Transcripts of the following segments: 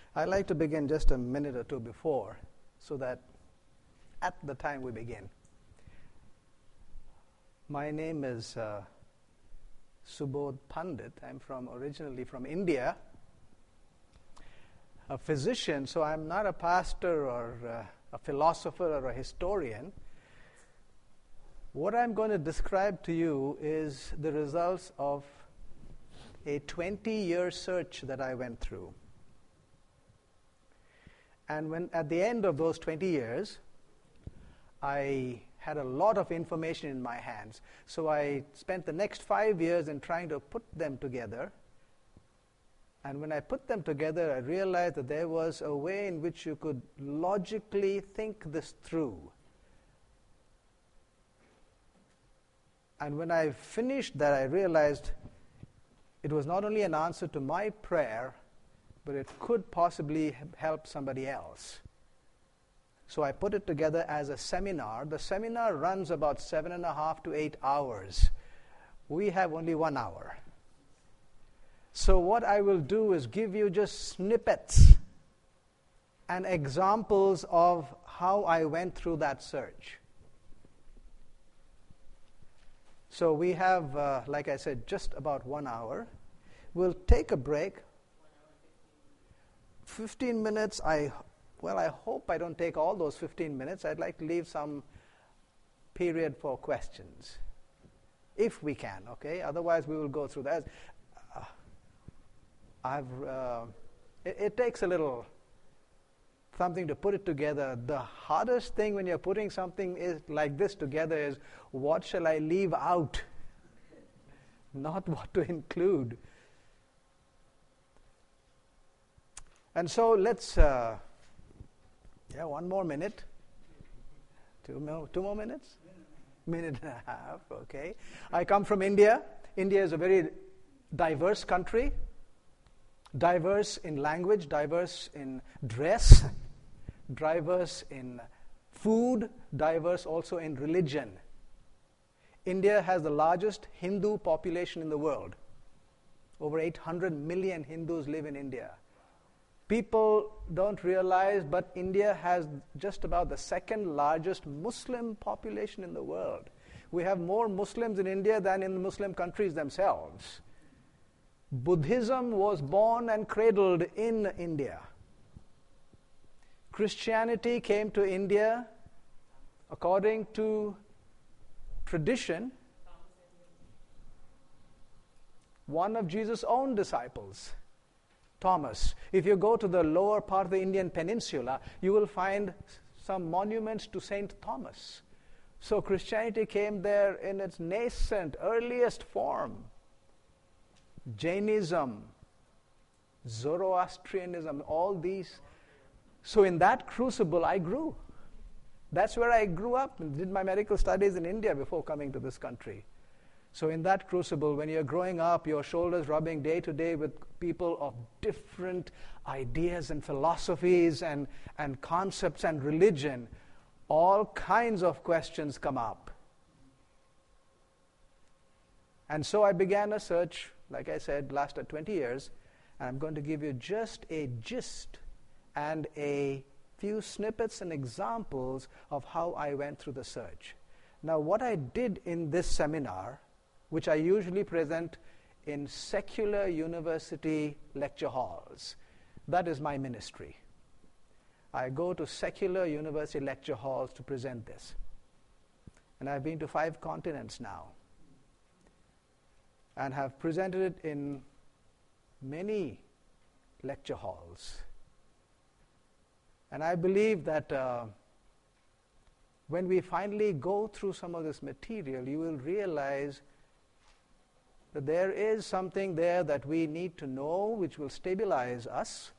I like to begin just a minute or two before so that at the time we begin. My name is Subodh Pandit. I'm originally from India, a physician, so I'm not a pastor or a philosopher or a historian. What I'm going to describe to you is the results of a 20-year search that I went through. And when at the end of those 20 years, I had a lot of information in my hands. So I spent the next 5 years in trying to put them together. And when I put them together, I realized that there was a way in which you could logically think this through. And when I finished that, I realized it was not only an answer to my prayer, but it could possibly help somebody else. So I put it together as a seminar. The seminar runs about 7.5 to 8 hours. We have only 1 hour. So what I will do is give you just snippets and examples of how I went through that search. So we have, like I said, just about 1 hour. We'll take a break. 15 minutes, I hope I don't take all those 15 minutes. I'd like to leave some period for questions, if we can, okay? Otherwise, we will go through that. It takes a little something to put it together. The hardest thing when you're putting something like this together is, what shall I leave out? Not what to include. And so let's, one more minute. Two more minutes? Minute and a half, okay. I come from India. India is a very diverse country. Diverse in language, diverse in dress, diverse in food, diverse also in religion. India has the largest Hindu population in the world. Over 800 million Hindus live in India. People don't realize, but India has just about the second largest Muslim population in the world. We have more Muslims in India than in the Muslim countries themselves. Buddhism was born and cradled in India. Christianity came to India, according to tradition, one of Jesus' own disciples, Thomas. If you go to the lower part of the Indian peninsula, you will find some monuments to Saint Thomas. So Christianity came there in its nascent, earliest form. Jainism, Zoroastrianism, all these. So in that crucible, I grew. That's where I grew up and did my medical studies in India before coming to this country. So in that crucible, when you're growing up, your shoulders rubbing day to day with people of different ideas and philosophies and concepts and religion, all kinds of questions come up. And so I began a search, like I said, lasted 20 years, and I'm going to give you just a gist and a few snippets and examples of how I went through the search. Now, what I did in this seminar, which I usually present in secular university lecture halls, that is my ministry. I go to secular university lecture halls to present this. And I've been to 5 continents now, and have presented it in many lecture halls. And I believe that when we finally go through some of this material, you will realize that there is something there that we need to know, which will stabilize us,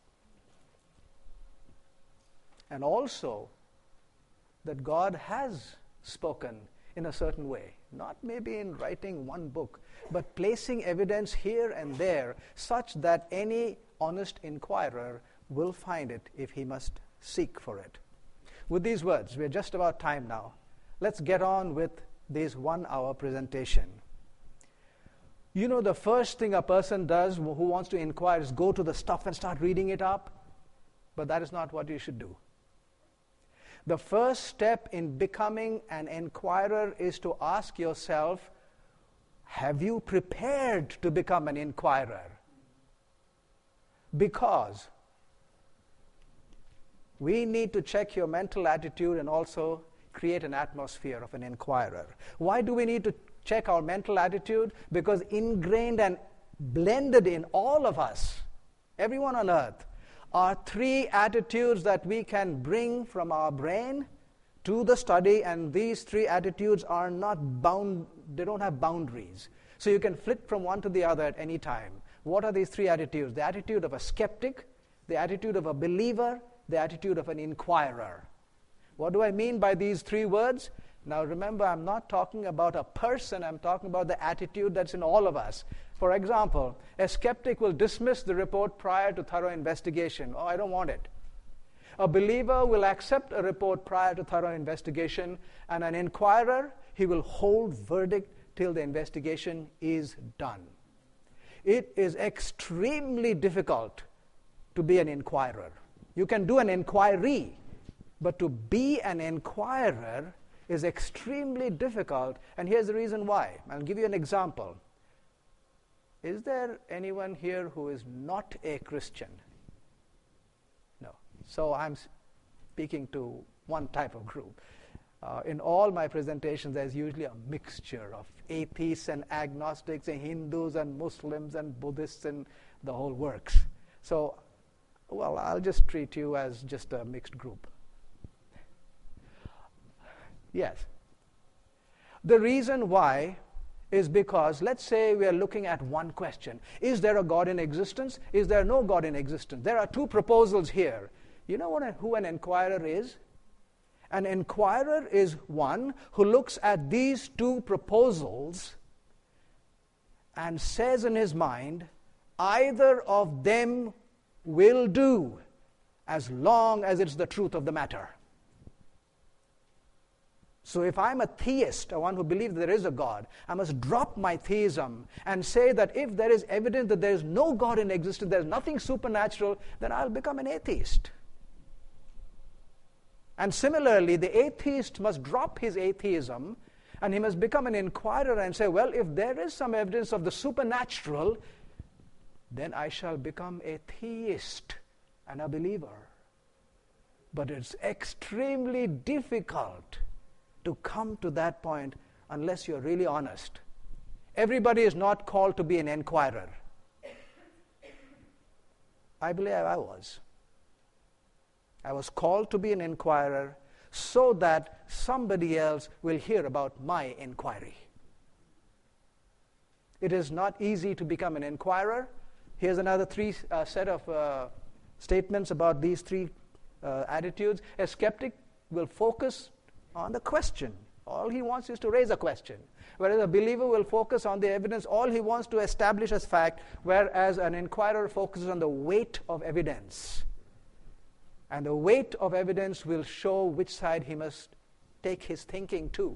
and also that God has spoken in a certain way, not maybe in writing one book, but placing evidence here and there such that any honest inquirer will find it if he must seek for it. With these words, we're just about time now. Let's get on with this 1 hour presentation. You know, the first thing a person does who wants to inquire is go to the stuff and start reading it up. but that is not what you should do. The first step in becoming an inquirer is to ask yourself, have you prepared to become an inquirer? Because we need to check your mental attitude and also create an atmosphere of an inquirer. Why do we need to check our mental attitude? Because ingrained and blended in all of us, everyone on earth, are three attitudes that we can bring from our brain to the study, and these three attitudes are not bound, they don't have boundaries. So you can flip from one to the other at any time. What are these three attitudes? The attitude of a skeptic, the attitude of a believer, the attitude of an inquirer. What do I mean by these three words? Now remember, I'm not talking about a person, I'm talking about the attitude that's in all of us. For example, a skeptic will dismiss the report prior to thorough investigation. Oh, I don't want it. A believer will accept a report prior to thorough investigation, and an inquirer, he will hold verdict till the investigation is done. It is extremely difficult to be an inquirer. You can do an inquiry, but to be an inquirer is extremely difficult, and here's the reason why. I'll give you an example. Is there anyone here who is not a Christian? No. So I'm speaking to one type of group. In all my presentations, there's usually a mixture of atheists and agnostics and Hindus and Muslims and Buddhists and the whole works. So, well, I'll just treat you as just a mixed group. Yes. The reason why is because, let's say we are looking at one question. Is there a God in existence? Is there no God in existence? There are two proposals here. You know who an inquirer is? An inquirer is one who looks at these two proposals and says in his mind, either of them will do as long as it's the truth of the matter. So if I'm a theist, one who believes there is a God, I must drop my theism and say that if there is evidence that there is no God in existence, there is nothing supernatural, then I'll become an atheist. And similarly, the atheist must drop his atheism and he must become an inquirer and say, well, if there is some evidence of the supernatural, then I shall become a theist and a believer. But it's extremely difficult to come to that point unless you're really honest. Everybody is not called to be an inquirer. I believe I was. I was called to be an inquirer so that somebody else will hear about my inquiry. It is not easy to become an inquirer. Here's another set of statements about these three attitudes. A skeptic will focus on the question. All he wants is to raise a question. Whereas a believer will focus on the evidence. All he wants to establish as fact, whereas an inquirer focuses on the weight of evidence. And the weight of evidence will show which side he must take his thinking to.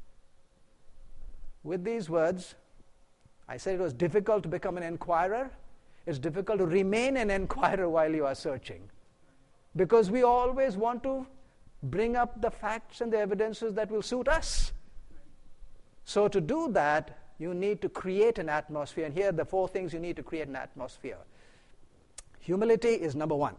With these words, I said it was difficult to become an inquirer. It's difficult to remain an inquirer while you are searching. Because we always want to bring up the facts and the evidences that will suit us. So to do that, you need to create an atmosphere. And here are the 4 things you need to create an atmosphere. Humility is number 1.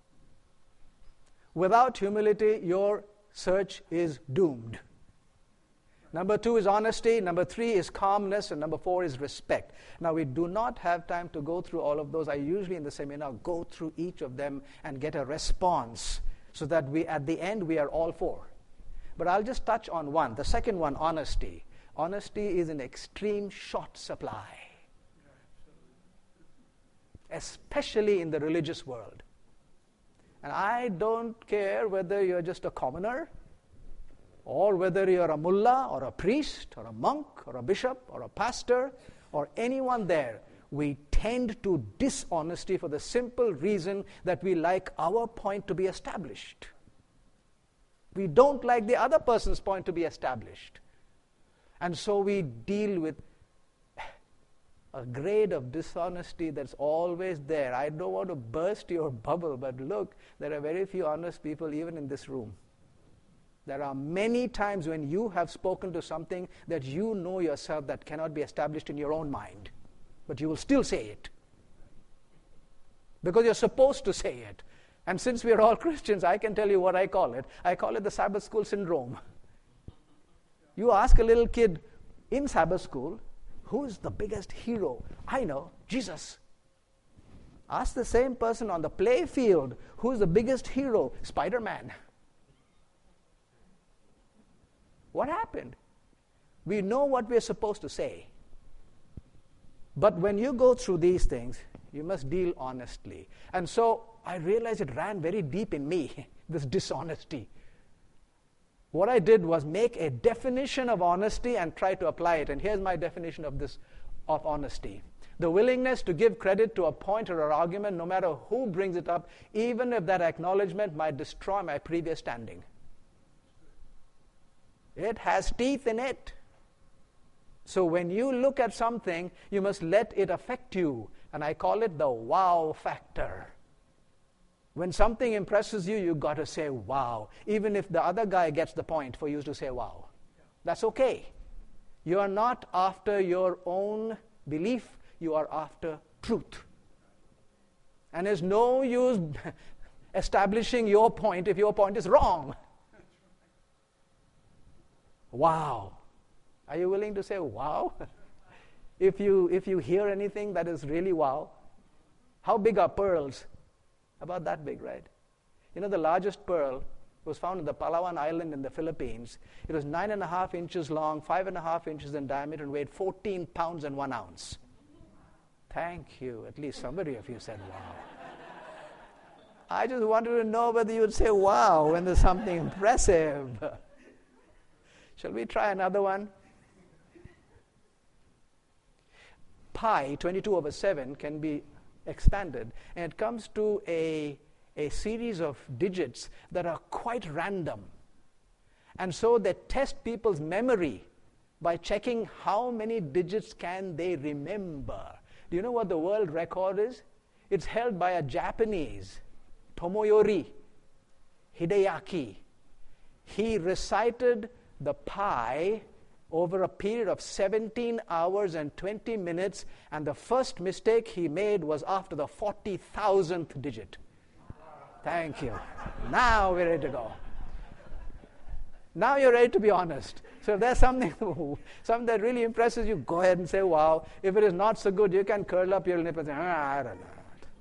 Without humility, your search is doomed. Number 2 is honesty. Number 3 is calmness. And number 4 is respect. Now, we do not have time to go through all of those. I usually in the seminar go through each of them and get a response so that at the end we are all 4. But I'll just touch on one. The second one, honesty. Honesty is in extreme short supply, especially in the religious world. And I don't care whether you're just a commoner or whether you're a mullah or a priest or a monk or a bishop or a pastor or anyone there. We tend to dishonesty for the simple reason that we like our point to be established. We don't like the other person's point to be established. And so we deal with a grade of dishonesty that's always there. I don't want to burst your bubble, but look, there are very few honest people even in this room. There are many times when you have spoken to something that you know yourself that cannot be established in your own mind, but you will still say it. Because you're supposed to say it. And since we are all Christians, I can tell you what I call it. I call it the Sabbath school syndrome. You ask a little kid in Sabbath school, who is the biggest hero? I know, Jesus. Ask the same person on the play field, who is the biggest hero? Spider-Man. What happened? We know what we're supposed to say. But when you go through these things, you must deal honestly. And so I realized it ran very deep in me, this dishonesty. What I did was make a definition of honesty and try to apply it. And here's my definition of honesty. The willingness to give credit to a point or an argument, no matter who brings it up, even if that acknowledgement might destroy my previous standing. It has teeth in it. So when you look at something, you must let it affect you. And I call it the wow factor. When something impresses you, you've got to say wow. Even if the other guy gets the point for you to say wow. That's okay. You are not after your own belief. You are after truth. And there's no use establishing your point if your point is wrong. Wow. Are you willing to say wow? If you hear anything that is really wow. How big are pearls? About that big, right? You know, the largest pearl was found in the Palawan Island in the Philippines. It was 9.5 inches long, 5.5 inches in diameter, and weighed 14 pounds and 1 ounce. Thank you. At least somebody of you said wow. I just wanted to know whether you would say wow when there's something impressive. Shall we try another one? Pi, 22/7, can be expanded, and it comes to a series of digits that are quite random. And so they test people's memory by checking how many digits can they remember. Do you know what the world record is? It's held by a Japanese, Tomoyori Hideaki. He recited the pi over a period of 17 hours and 20 minutes, and the first mistake he made was after the 40,000th digit. Thank you. Now we're ready to go. Now you're ready to be honest. So if there's something that really impresses you, go ahead and say wow. If it is not so good, you can curl up your lip and say, I don't know.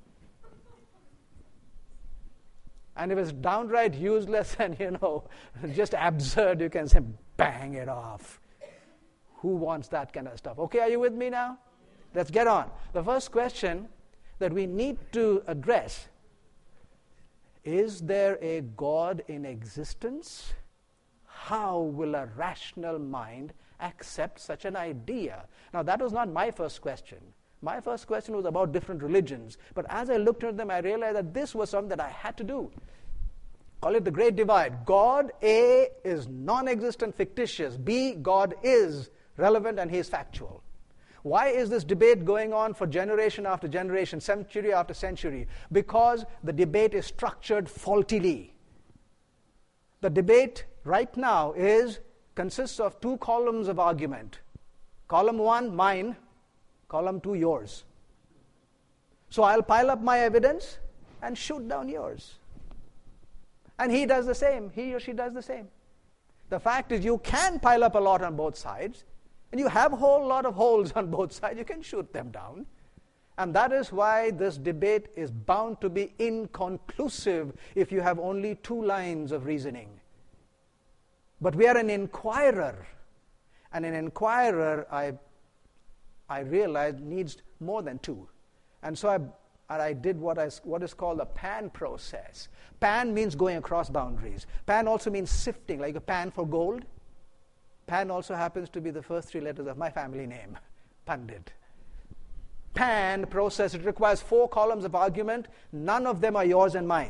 And if it's downright useless and, just absurd, you can say, bang it off. Who wants that kind of stuff? Okay, are you with me now? Let's get on. The first question that we need to address, is there a God in existence? How will a rational mind accept such an idea? Now, that was not my first question. My first question was about different religions. But as I looked at them, I realized that this was something that I had to do. Call it the Great Divide. God, A, is non-existent, fictitious. B, God is relevant and he is factual. Why is this debate going on for generation after generation, century after century? Because the debate is structured faultily. The debate right now consists of 2 columns of argument. Column 1, mine. Column 2, yours. So I'll pile up my evidence and shoot down yours. And he does the same. He or she does the same. The fact is, you can pile up a lot on both sides, and you have a whole lot of holes on both sides. You can shoot them down. And that is why this debate is bound to be inconclusive if you have only 2 lines of reasoning. But we are an inquirer. And an inquirer, I realized, needs more than 2. And so I did what is called a pan process. Pan means going across boundaries. Pan also means sifting, like a pan for gold. Pan also happens to be the first 3 letters of my family name, Pandit. Pan process, it requires 4 columns of argument. None of them are yours and mine.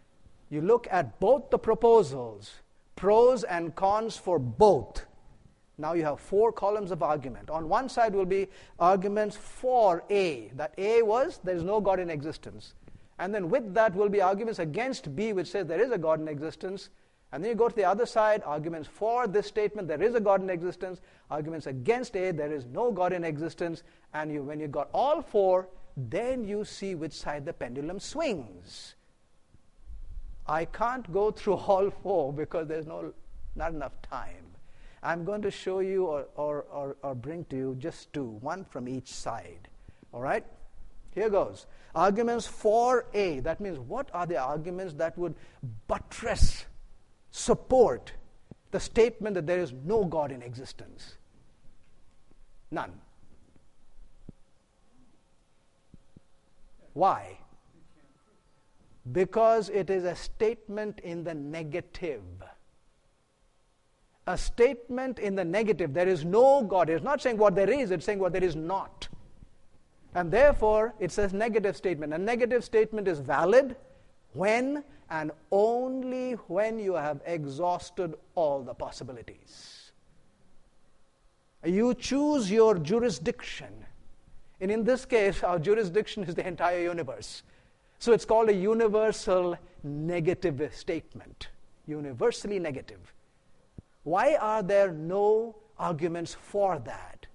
You look at both the proposals, pros and cons for both. Now you have 4 columns of argument. On one side will be arguments for A. That A was, there is no God in existence. And then with that will be arguments against B, which says there is a God in existence. And then you go to the other side, arguments for this statement, there is a God in existence. Arguments against A, there is no God in existence. And when you got all 4, then you see which side the pendulum swings. I can't go through all 4 because there's not enough time. I'm going to show you or bring to you just 2, one from each side. All right? Here goes. Arguments for A. That means what are the arguments that would buttress, support the statement that there is no God in existence? None. Why? Because it is a statement in the negative. A statement in the negative. There is no God. It's not saying what there is, it's saying what there is not. And therefore, it's a negative statement. A negative statement is valid when and only when you have exhausted all the possibilities. You choose your jurisdiction. And in this case, our jurisdiction is the entire universe. So it's called a universal negative statement. Universally negative. Why are there no arguments for that?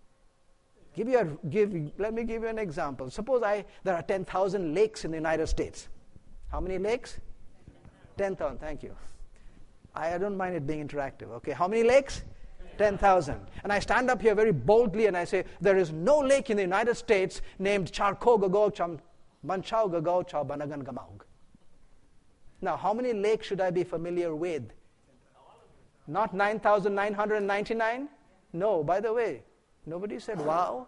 Let me give you an example. Suppose there are 10,000 lakes in the United States. How many lakes? 10,000, thank you. I don't mind it being interactive. Okay, how many lakes? 10,000. And I stand up here very boldly and I say, there is no lake in the United States named Charkogagog, Manchaugagog, Banagan Gamaug. Now, how many lakes should I be familiar with? Not 9,999? No, by the way, nobody said wow.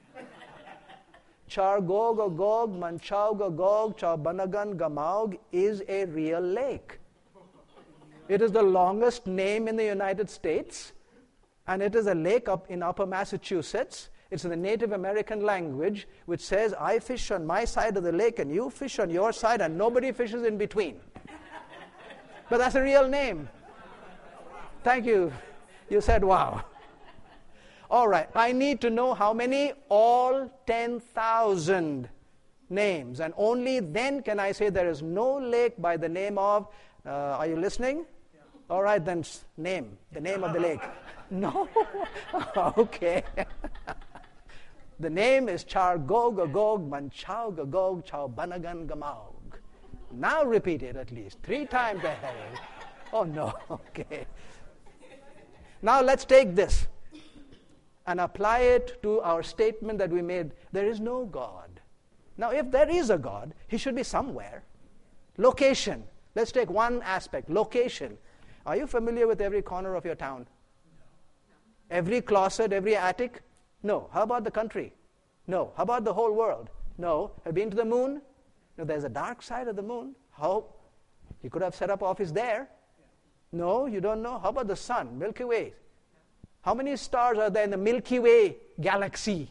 Chargogagog, Manchaugagog, Banagan Gamaug is a real lake. It is the longest name in the United States. And it is a lake up in Upper Massachusetts. It's in the Native American language, which says, I fish on my side of the lake and you fish on your side and nobody fishes in between. But that's a real name. Thank you. You said wow. All right. I need to know how many? All 10,000 names. And only then can I say there is no lake by the name of, are you listening? Yeah. All right, then the name of the lake. No? Okay. The name is Chargogagog, Manchaugagog, Banagan Gamaug. Now repeat it at least 3 times ahead. Oh no, okay. Now let's take this and apply it to our statement that we made. There is no God. Now if there is a God, he should be somewhere. Location. Let's take one aspect, location. Are you familiar with every corner of your town? Every closet, every attic? No. How about the country? No. How about the whole world? No. Have you been to the moon? No, there's a dark side of the moon. How? You could have set up office there. No, you don't know. How about the sun, Milky Way? How many stars are there in the Milky Way galaxy?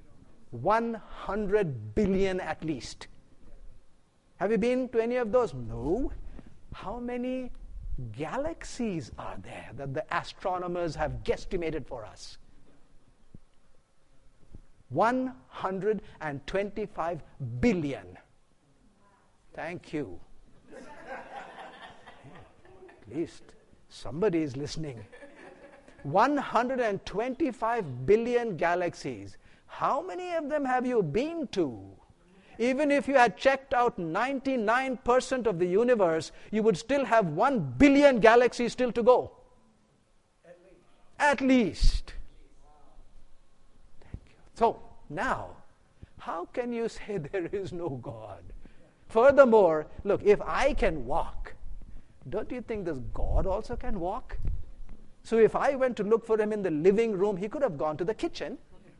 100 billion at least. Have you been to any of those? No. How many galaxies are there that the astronomers have guesstimated for us? 125 billion. Thank you. At least somebody is listening. 125 billion galaxies. How many of them have you been to? Even if you had checked out 99% of the universe, you would still have 1 billion galaxies still to go. At least. Thank you. So, now, how can you say there is no God? Furthermore, look, if I can walk, don't you think this God also can walk? So if I went to look for him in the living room, he could have gone to the kitchen.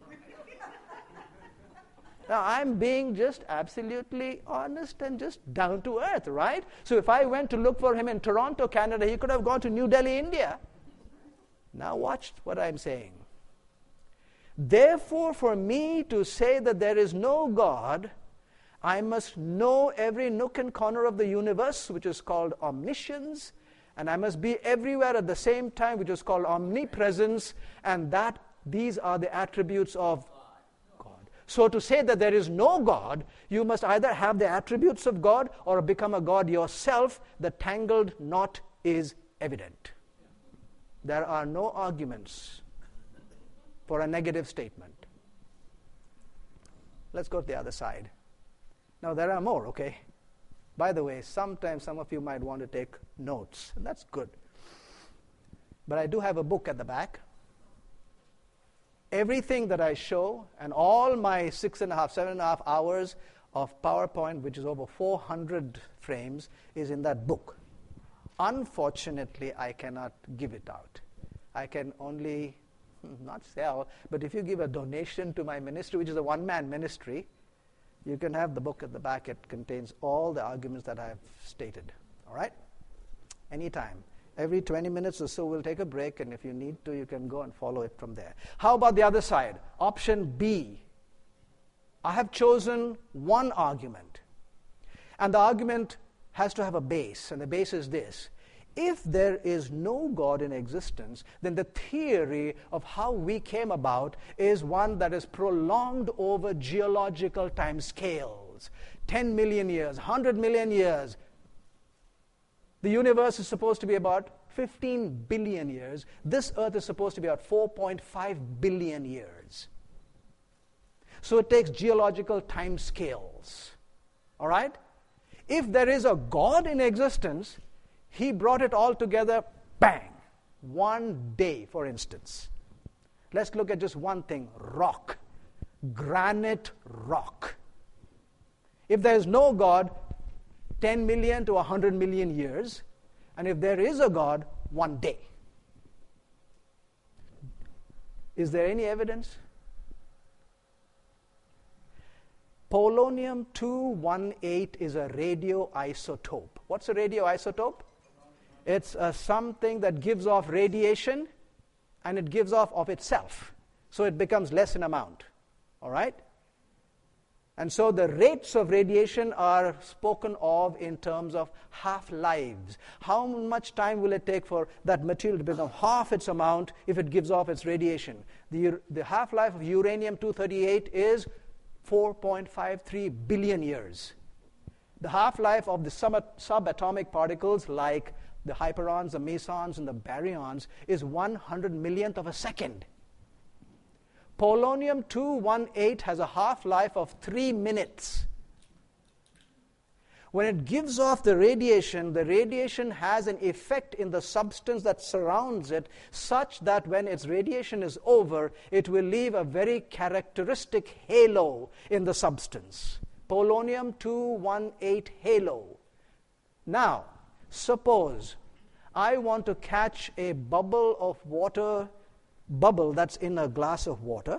Now, I'm being just absolutely honest and just down to earth, right? So if I went to look for him in Toronto, Canada, he could have gone to New Delhi, India. Now watch what I'm saying. Therefore, for me to say that there is no God, I must know every nook and corner of the universe, which is called omniscience, and I must be everywhere at the same time, which is called omnipresence, and that these are the attributes of God. So to say that there is no God, you must either have the attributes of God or become a God yourself. The tangled knot is evident. There are no arguments for a negative statement. Let's go to the other side. Now there are more, okay? By the way, sometimes some of you might want to take notes, and that's good. But I do have a book at the back. Everything that I show, and all my 7.5 hours of PowerPoint, which is over 400 frames, is in that book. Unfortunately, I cannot give it out. I can only, not sell, but if you give a donation to my ministry, which is a one-man ministry, you can have the book at the back. It contains all the arguments that I have stated. All right? Anytime. Every 20 minutes or so, we'll take a break, and if you need to, you can go and follow it from there. How about the other side? Option B. I have chosen one argument, and the argument has to have a base, and the base is this. If there is no God in existence, then the theory of how we came about is one that is prolonged over geological time scales. 10 million years, 100 million years. The universe is supposed to be about 15 billion years. This earth is supposed to be about 4.5 billion years. So it takes geological time scales. All right? If there is a God in existence, he brought it all together, bang, one day, for instance. Let's look at just one thing, rock, granite rock. If there is no God, 10 million to 100 million years, and if there is a God, one day. Is there any evidence? Polonium-218 is a radioisotope. What's a radioisotope? It's something that gives off radiation, and it gives off of itself. So it becomes less in amount. All right? And so the rates of radiation are spoken of in terms of half-lives. How much time will it take for that material to become half its amount if it gives off its radiation? The half-life of uranium-238 is 4.53 billion years. The half-life of the subatomic particles like the hyperons, the mesons, and the baryons is 100 millionth of a second. Polonium-218 has a half-life of 3 minutes. When it gives off the radiation has an effect in the substance that surrounds it, such that when its radiation is over, it will leave a very characteristic halo in the substance. Polonium-218 halo. Now, suppose I want to catch a bubble of water, that's in a glass of water.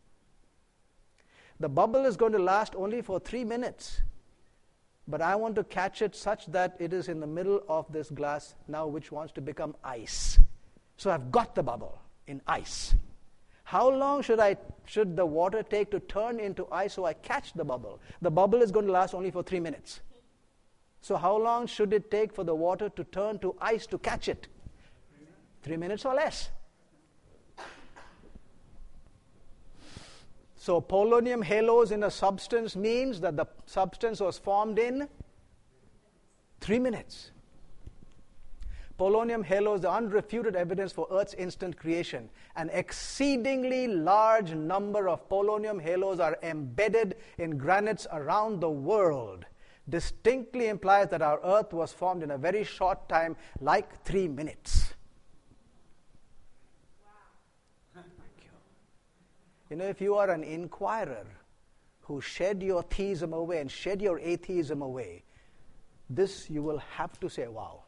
The bubble is going to last only for 3 minutes. But I want to catch it such that it is in the middle of this glass now, which wants to become ice. So I've got the bubble in ice. How long should the water take to turn into ice so I catch the bubble? The bubble is going to last only for 3 minutes. So how long should it take for the water to turn to ice to catch it? 3 minutes or less. So polonium halos in a substance means that the substance was formed in 3 minutes. Polonium halo is the unrefuted evidence for Earth's instant creation. An exceedingly large number of polonium halos are embedded in granites around the world. Distinctly implies that our Earth was formed in a very short time, like 3 minutes. You know, if you are an inquirer who shed your theism away and shed your atheism away, this you will have to say, wow.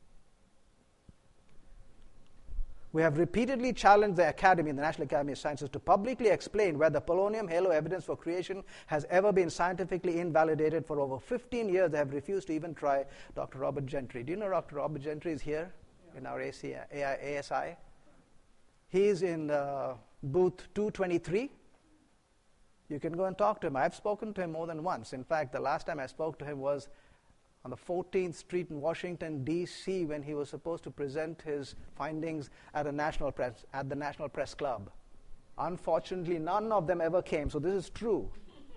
We have repeatedly challenged the Academy, the National Academy of Sciences, to publicly explain whether polonium halo evidence for creation has ever been scientifically invalidated. For over 15 years, they have refused to even try. Dr. Robert Gentry. Do you know Dr. Robert Gentry is here in our ASI? He's in booth 223. You can go and talk to him. I've spoken to him more than once. In fact, the last time I spoke to him was on the 14th Street in Washington, D.C., when he was supposed to present his findings at the National Press Club. Unfortunately, none of them ever came, so this is true.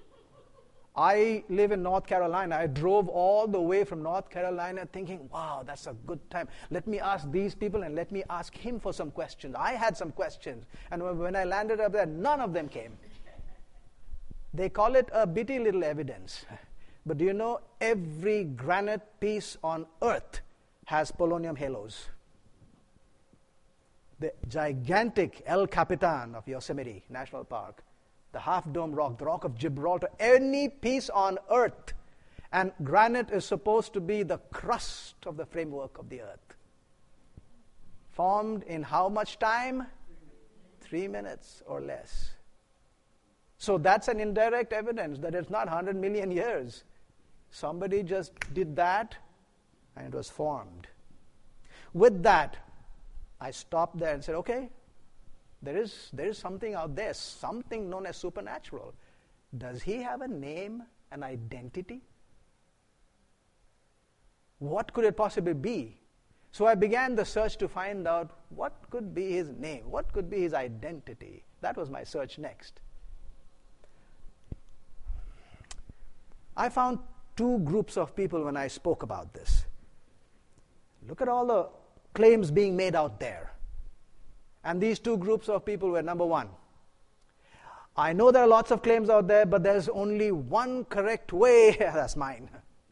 I live in North Carolina. I drove all the way from North Carolina thinking, wow, that's a good time. Let me ask these people and let me ask him for some questions. I had some questions. And when I landed up there, none of them came. They call it a bitty little evidence. But do you know every granite piece on earth has polonium halos? The gigantic El Capitan of Yosemite National Park, the half-dome rock, the Rock of Gibraltar, any piece on earth. And granite is supposed to be the crust of the framework of the earth. Formed in how much time? 3 minutes or less. So that's an indirect evidence that it's not 100 million years. Somebody just did that and it was formed. With that, I stopped there and said, okay, there is something out there, something known as supernatural. Does he have a name, an identity? What could it possibly be? So I began the search to find out what could be his name, what could be his identity. That was my search next. I found two groups of people when I spoke about this. Look at all the claims being made out there. And these two groups of people were, number one, I know there are lots of claims out there, but there's only one correct way. That's mine.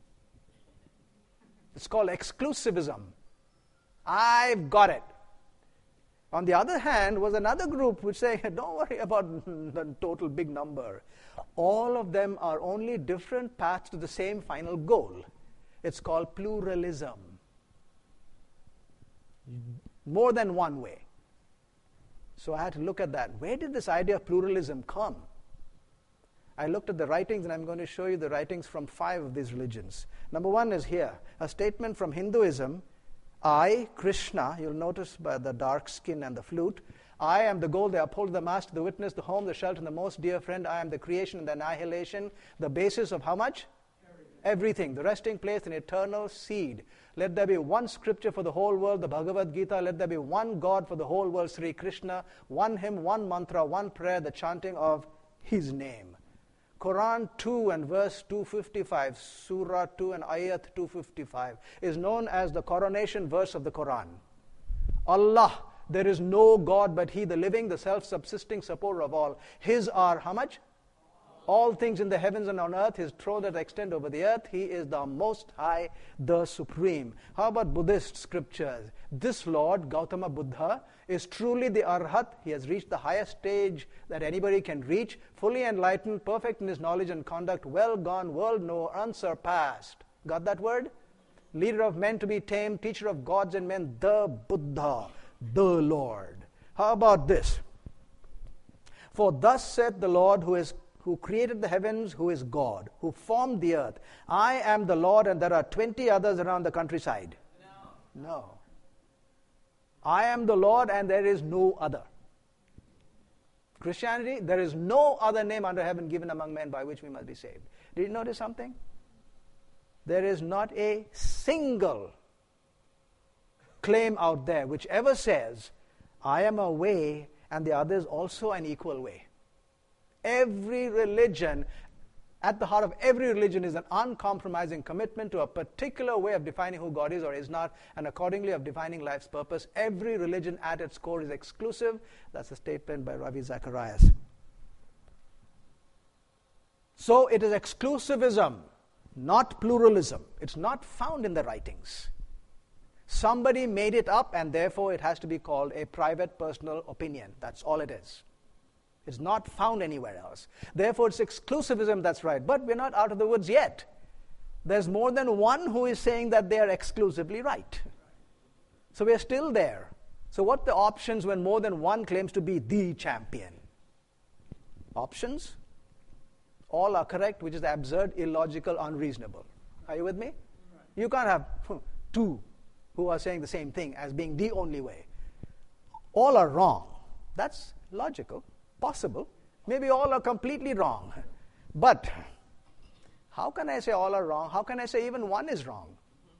It's called exclusivism. I've got it. On the other hand, was another group which say, don't worry about the total big number. All of them are only different paths to the same final goal. It's called pluralism. More than one way. So I had to look at that. Where did this idea of pluralism come? I looked at the writings, and I'm going to show you the writings from 5 of these religions. Number 1 is here, a statement from Hinduism. I, Krishna, you'll notice by the dark skin and the flute, I am the goal, the upholder, the master, the witness, the home, the shelter, the most dear friend. I am the creation and the annihilation, the basis of how much? Everything. The resting place and eternal seed. Let there be one scripture for the whole world, the Bhagavad Gita. Let there be one God for the whole world, Sri Krishna. One hymn, one mantra, one prayer, the chanting of his name. Quran 2 and verse 255, Surah 2 and Ayat 255, is known as the coronation verse of the Quran. Allah, there is no God but He, the living, the self-subsisting supporter of all. His are how much? All things in the heavens and on earth, His throne that extend over the earth. He is the Most High, the Supreme. How about Buddhist scriptures? This Lord, Gautama Buddha, is truly the Arhat. He has reached the highest stage that anybody can reach, fully enlightened, perfect in his knowledge and conduct, well gone, world knower, unsurpassed. Got that word? Leader of men to be tamed, teacher of gods and men, the Buddha, the Lord. How about this? For thus saith the Lord who created the heavens, who is God, who formed the earth. I am the Lord, and there are 20 others around the countryside. No. I am the Lord, and there is no other. Christianity, there is no other name under heaven given among men by which we must be saved. Did you notice something? There is not a single claim out there which ever says, I am a way, and the other is also an equal way. Every religion, at the heart of every religion is an uncompromising commitment to a particular way of defining who God is or is not, and accordingly of defining life's purpose. Every religion at its core is exclusive. That's a statement by Ravi Zacharias. So it is exclusivism, not pluralism. It's not found in the writings. Somebody made it up, and therefore it has to be called a private personal opinion. That's all it is. It's not found anywhere else. Therefore, it's exclusivism that's right. But we're not out of the woods yet. There's more than one who is saying that they are exclusively right. So we're still there. So what are the options when more than one claims to be the champion? Options? All are correct, which is absurd, illogical, unreasonable. Are you with me? You can't have two who are saying the same thing as being the only way. All are wrong. That's logical. Possible. Maybe all are completely wrong. But How can I say all are wrong? How can I say even one is wrong?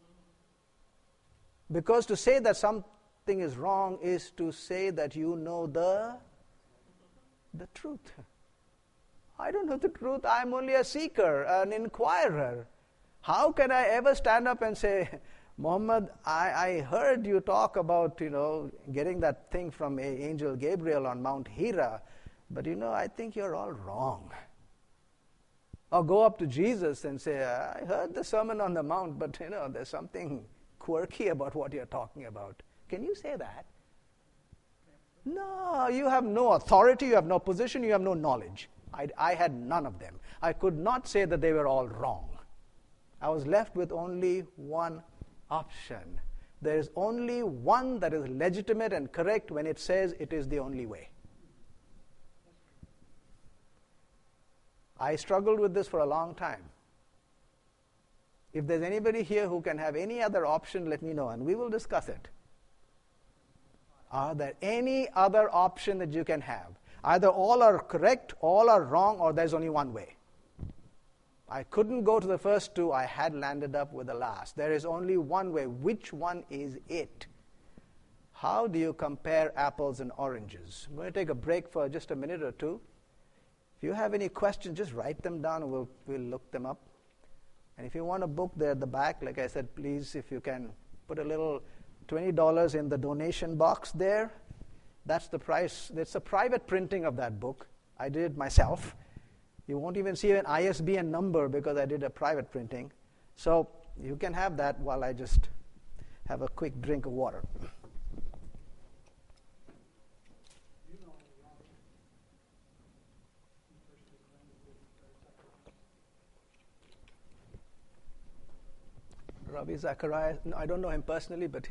Because to say that something is wrong is to say that you know the truth. I don't know the truth. I'm only a seeker, an inquirer. How can I ever stand up and say, Muhammad, I heard you talk about, getting that thing from Angel Gabriel on Mount Hira, but I think you're all wrong. Or go up to Jesus and say, I heard the Sermon on the Mount, but there's something quirky about what you're talking about. Can you say that? No, you have no authority, you have no position, you have no knowledge. I had none of them. I could not say that they were all wrong. I was left with only one option. There is only one that is legitimate and correct when it says it is the only way. I struggled with this for a long time. If there's anybody here who can have any other option, let me know, and we will discuss it. Are there any other option that you can have? Either all are correct, all are wrong, or there's only one way. I couldn't go to the first two. I had landed up with the last. There is only one way. Which one is it? How do you compare apples and oranges? I'm going to take a break for just a minute or two. If you have any questions, just write them down and we'll look them up. And if you want a book, there at the back, like I said, please, if you can put a little $20 in the donation box there. That's the price. It's a private printing of that book. I did it myself. You won't even see an ISBN number because I did a private printing. So you can have that while I just have a quick drink of water. Ravi Zacharias, no, I don't know him personally, but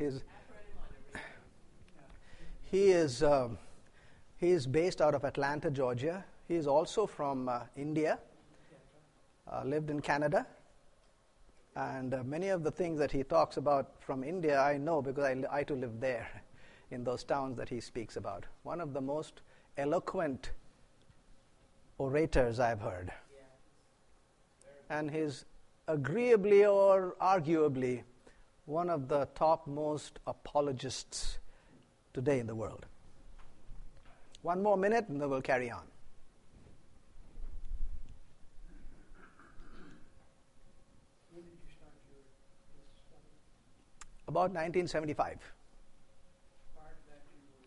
he is based out of Atlanta, Georgia. He is also from India, lived in Canada. And many of the things that he talks about from India, I know because I too live there in those towns that he speaks about. One of the most eloquent orators I've heard. And he's agreeably or arguably one of the topmost apologists today in the world. One more minute and then we'll carry on. When did you start your study? About 1975. Prior to that,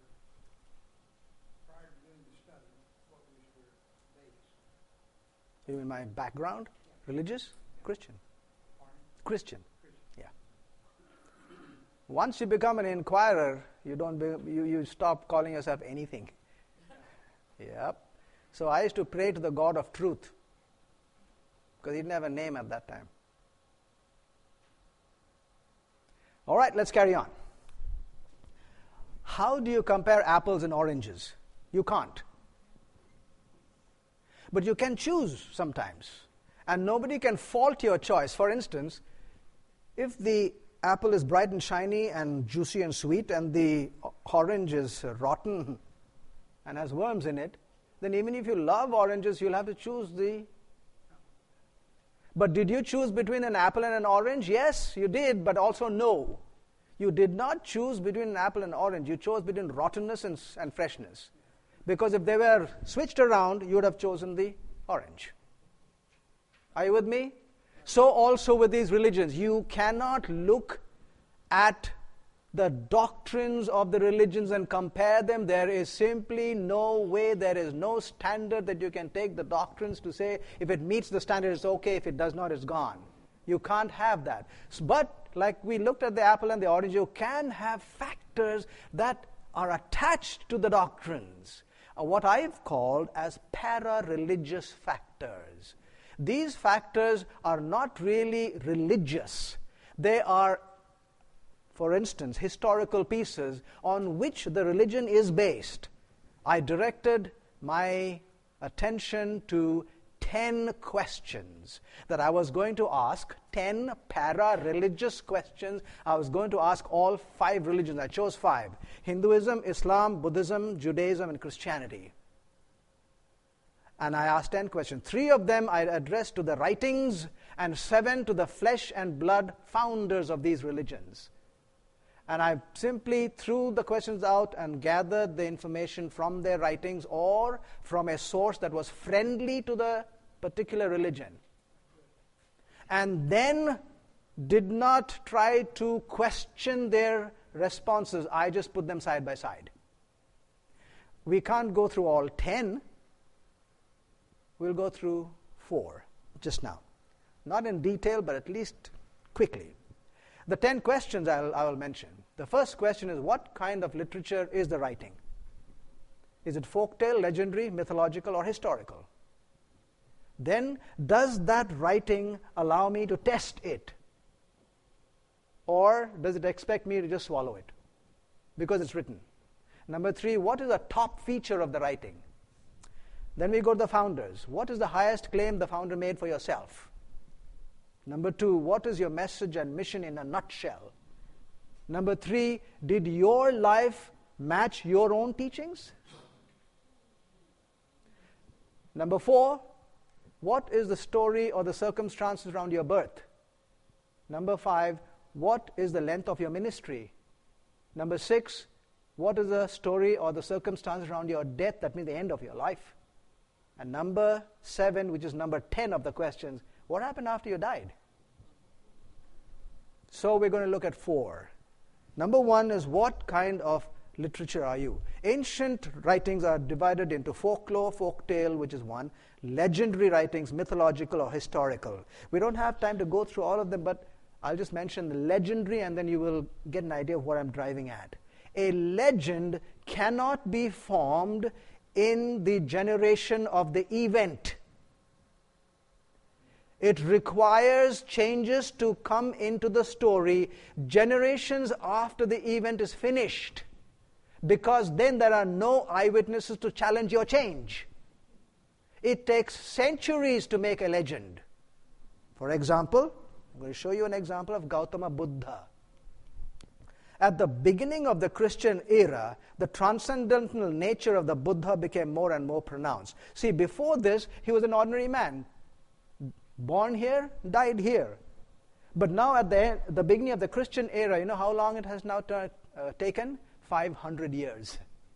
prior to doing the study, what was your base? You mean my background? Yeah. Religious? Christian. Pardon? Christian. Yeah. Once you become an inquirer, you stop calling yourself anything. Yep. So I used to pray to the God of truth because he didn't have a name at that time. All right, let's carry on. How do you compare apples and oranges? You can't. But you can choose sometimes. And nobody can fault your choice. For instance, if the apple is bright and shiny and juicy and sweet and the orange is rotten and has worms in it, then even if you love oranges, you'll have to choose the... But did you choose between an apple and an orange? Yes, you did, but also no. You did not choose between an apple and orange. You chose between rottenness and freshness. Because if they were switched around, you would have chosen the orange. Are you with me? So also with these religions, you cannot look at the doctrines of the religions and compare them. There is simply no way, there is no standard that you can take the doctrines to say, if it meets the standard, it's okay, if it does not, it's gone. You can't have that. But like we looked at the apple and the orange, you can have factors that are attached to the doctrines, what I've called as para-religious factors. These factors are not really religious. They are, for instance, historical pieces on which the religion is based. I directed my attention to 10 questions that I was going to ask, 10 para-religious questions. I was going to ask all 5 religions. I chose 5. Hinduism, Islam, Buddhism, Judaism, and Christianity. And I asked 10 questions. 3 of them I addressed to the writings and 7 to the flesh and blood founders of these religions. And I simply threw the questions out and gathered the information from their writings or from a source that was friendly to the particular religion. And then did not try to question their responses. I just put them side by side. We can't go through all 10. We'll go through 4 just now. Not in detail, but at least quickly. The 10 questions I will mention. The first question is, what kind of literature is the writing? Is it folktale, legendary, mythological, or historical? Then, does that writing allow me to test it? Or does it expect me to just swallow it? Because it's written. Number 3, what is the top feature of the writing? Then we go to the founders. What is the highest claim the founder made for yourself? Number 2, what is your message and mission in a nutshell? Number 3, did your life match your own teachings? Number 4, what is the story or the circumstances around your birth? Number 5, what is the length of your ministry? Number 6, what is the story or the circumstances around your death, that means the end of your life? And number 7, which is number 10 of the questions, what happened after you died? So we're going to look at 4. Number 1 is, what kind of literature are you? Ancient writings are divided into folklore, folktale, which is 1, legendary writings, mythological or historical. We don't have time to go through all of them, but I'll just mention the legendary and then you will get an idea of what I'm driving at. A legend cannot be formed in the generation of the event. It requires changes to come into the story generations after the event is finished, because then there are no eyewitnesses to challenge your change. It takes centuries to make a legend. For example, I'm going to show you an example of Gautama Buddha. At the beginning of the Christian era, the transcendental nature of the Buddha became more and more pronounced. See, before this, he was an ordinary man. Born here, died here. But now at the beginning of the Christian era, you know how long it has now taken? 500 years.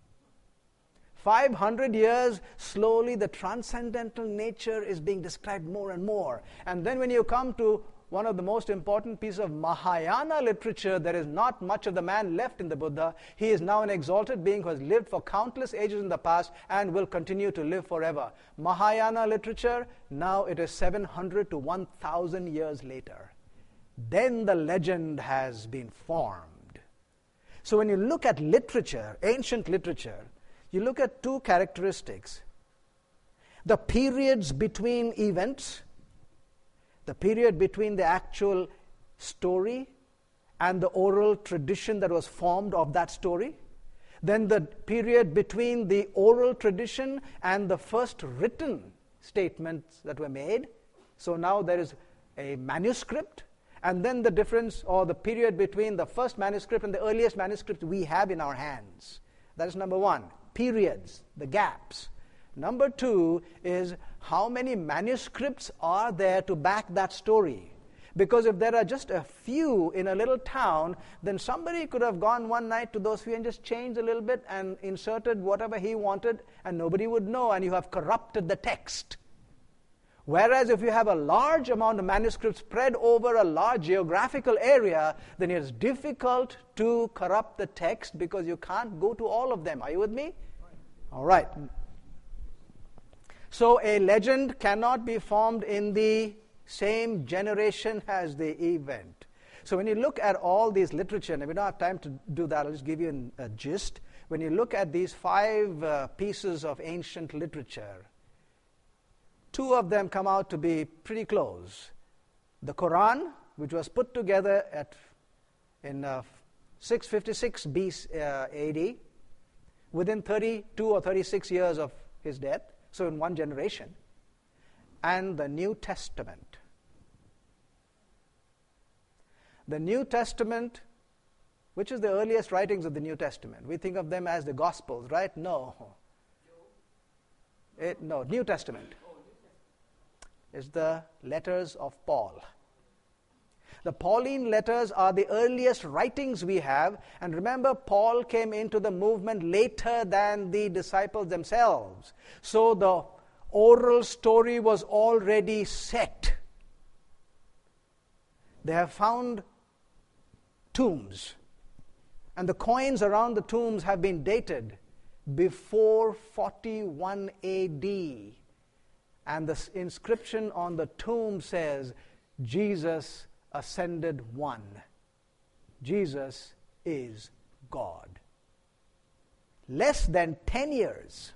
500 years, slowly the transcendental nature is being described more and more. And then when you come to one of the most important pieces of Mahayana literature, there is not much of the man left in the Buddha. He is now an exalted being who has lived for countless ages in the past and will continue to live forever. Mahayana literature, now it is 700 to 1,000 years later. Then the legend has been formed. So when you look at literature, ancient literature, you look at 2 characteristics. The periods between events, the period between the actual story and the oral tradition that was formed of that story. Then the period between the oral tradition and the first written statements that were made. So now there is a manuscript. And then the difference, or the period between the first manuscript and the earliest manuscript we have in our hands. That is number 1. Periods, the gaps. Number 2 is, how many manuscripts are there to back that story? Because if there are just a few in a little town, then somebody could have gone one night to those few and just changed a little bit and inserted whatever he wanted, and nobody would know, and you have corrupted the text. Whereas if you have a large amount of manuscripts spread over a large geographical area, then it's difficult to corrupt the text because you can't go to all of them. Are you with me? All right. So a legend cannot be formed in the same generation as the event. So when you look at all these literature, and we don't have time to do that, I'll just give you a gist. When you look at these 5 pieces of ancient literature, 2 of them come out to be pretty close. The Quran, which was put together in 656 AD, within 32 or 36 years of his death, so in one generation, and the New Testament. The New Testament, which is the earliest writings of the New Testament? We think of them as the Gospels, right? No. No, New Testament. is the letters of Paul. The Pauline letters are the earliest writings we have. And remember, Paul came into the movement later than the disciples themselves. So the oral story was already set. They have found tombs. And the coins around the tombs have been dated before 41 AD. And the inscription on the tomb says, Jesus ascended one. Jesus is God. Less than 10 years.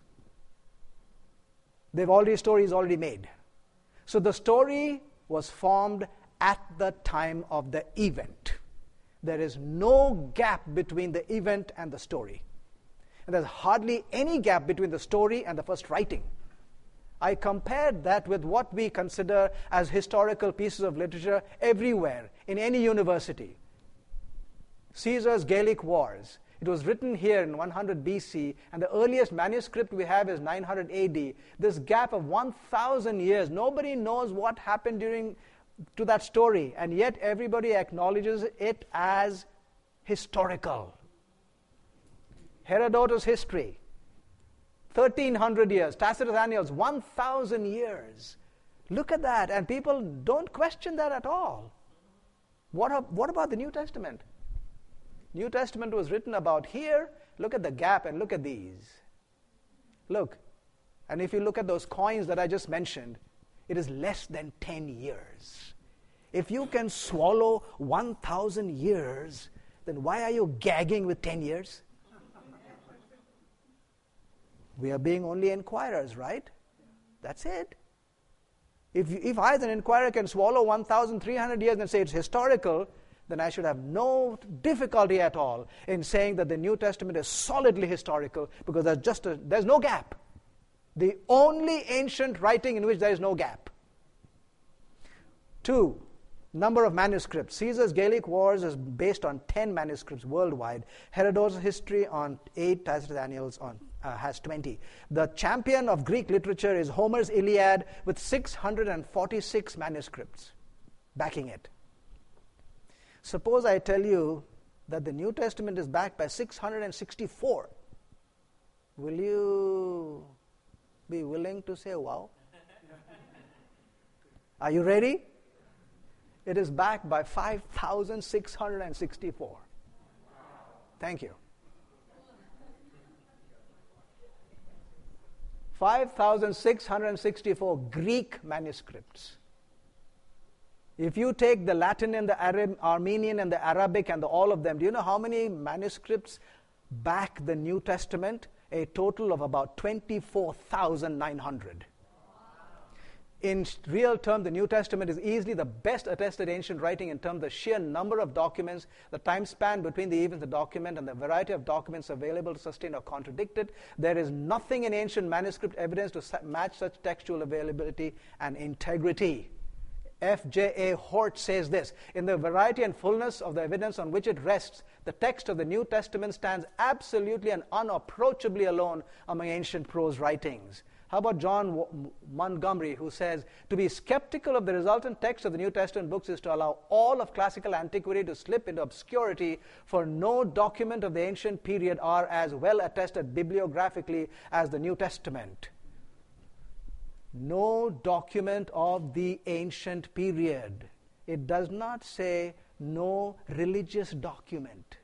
Story is already made. So the story was formed at the time of the event. There is no gap between the event and the story. And there's hardly any gap between the story and the first writing. I compared that with what we consider as historical pieces of literature everywhere, in any university. Caesar's Gallic Wars. It was written here in 100 BC, and the earliest manuscript we have is 900 AD. This gap of 1,000 years, nobody knows what happened to that story, and yet everybody acknowledges it as historical. Herodotus' history, 1,300 years. Tacitus Annuals, 1,000 years. Look at that, and people don't question that at all. What about the New Testament? New Testament was written about here. Look at the gap and look at these. Look, and if you look at those coins that I just mentioned, it is less than 10 years. If you can swallow 1,000 years, then why are you gagging with 10 years? We are being only inquirers, right? That's it. If I, as an inquirer, can swallow 1,300 years and say it's historical, then I should have no difficulty at all in saying that the New Testament is solidly historical, because there's no gap. The only ancient writing in which there is no gap. 2, number of manuscripts. Caesar's Gallic Wars is based on 10 manuscripts worldwide. Herodotus' history on 8, Tacitus Annuals has 20. The champion of Greek literature is Homer's Iliad with 646 manuscripts backing it. Suppose I tell you that the New Testament is backed by 664. Will you be willing to say, wow? Are you ready? It is backed by 5,664. Thank you. 5,664 Greek manuscripts. If you take the Latin and the Armenian and the Arabic and all of them, do you know how many manuscripts back the New Testament? A total of about 24,900. In real terms, the New Testament is easily the best attested ancient writing in terms of the sheer number of documents, the time span between the events, the document, and the variety of documents available to sustain or contradict it. There is nothing in ancient manuscript evidence to match such textual availability and integrity. F.J.A. Hort says this: in the variety and fullness of the evidence on which it rests, the text of the New Testament stands absolutely and unapproachably alone among ancient prose writings. How about John Montgomery, who says, to be skeptical of the resultant text of the New Testament books is to allow all of classical antiquity to slip into obscurity, for no document of the ancient period are as well attested bibliographically as the New Testament. No document of the ancient period. It does not say no religious document.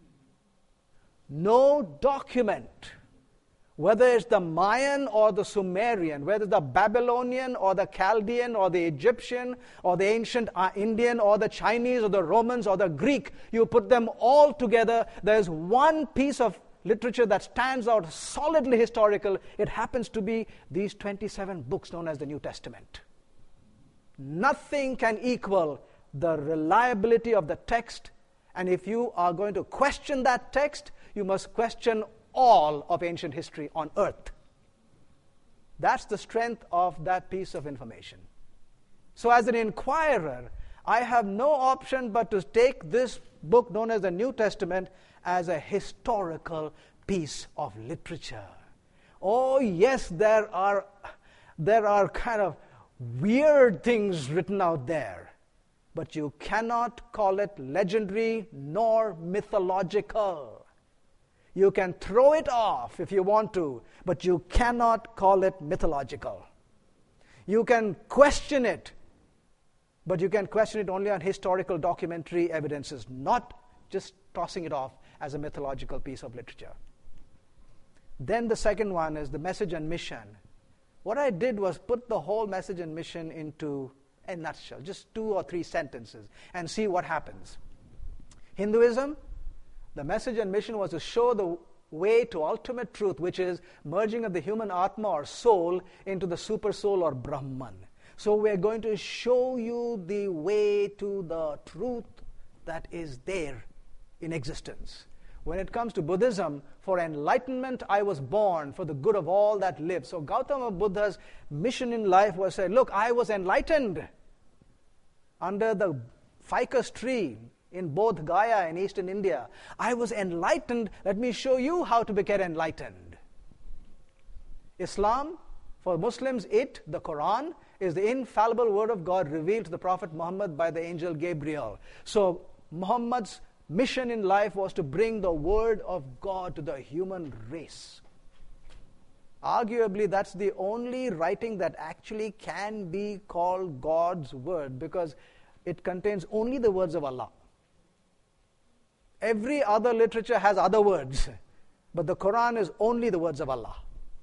No document, whether it's the Mayan or the Sumerian, whether it's the Babylonian or the Chaldean or the Egyptian or the ancient Indian or the Chinese or the Romans or the Greek, you put them all together, there's one piece of literature that stands out solidly historical. It happens to be these 27 books known as the New Testament. Nothing can equal the reliability of the text, and if you are going to question that text, you must question all of ancient history on earth. That's the strength of that piece of information. So as an inquirer, I have no option but to take this book known as the New Testament as a historical piece of literature. Oh yes, there are kind of weird things written out there, but you cannot call it legendary nor mythological. You can throw it off if you want to, but you cannot call it mythological. You can question it, but you can question it only on historical documentary evidences, not just tossing it off as a mythological piece of literature. Then the second one is the message and mission. What I did was put the whole message and mission into a nutshell, just 2 or 3 sentences, and see what happens. Hinduism, the message and mission was to show the way to ultimate truth, which is merging of the human Atma or soul into the super soul or Brahman. So we're going to show you the way to the truth that is there in existence. When it comes to Buddhism, for enlightenment I was born, for the good of all that live. So Gautama Buddha's mission in life was to say, look, I was enlightened under the ficus tree in Bodh Gaya in eastern India. I was enlightened. Let me show you how to get enlightened. Islam, for Muslims, the Quran, is the infallible word of God revealed to the Prophet Muhammad by the angel Gabriel. So Muhammad's mission in life was to bring the word of God to the human race. Arguably, that's the only writing that actually can be called God's word, because it contains only the words of Allah. Every other literature has other words, but the Quran is only the words of Allah.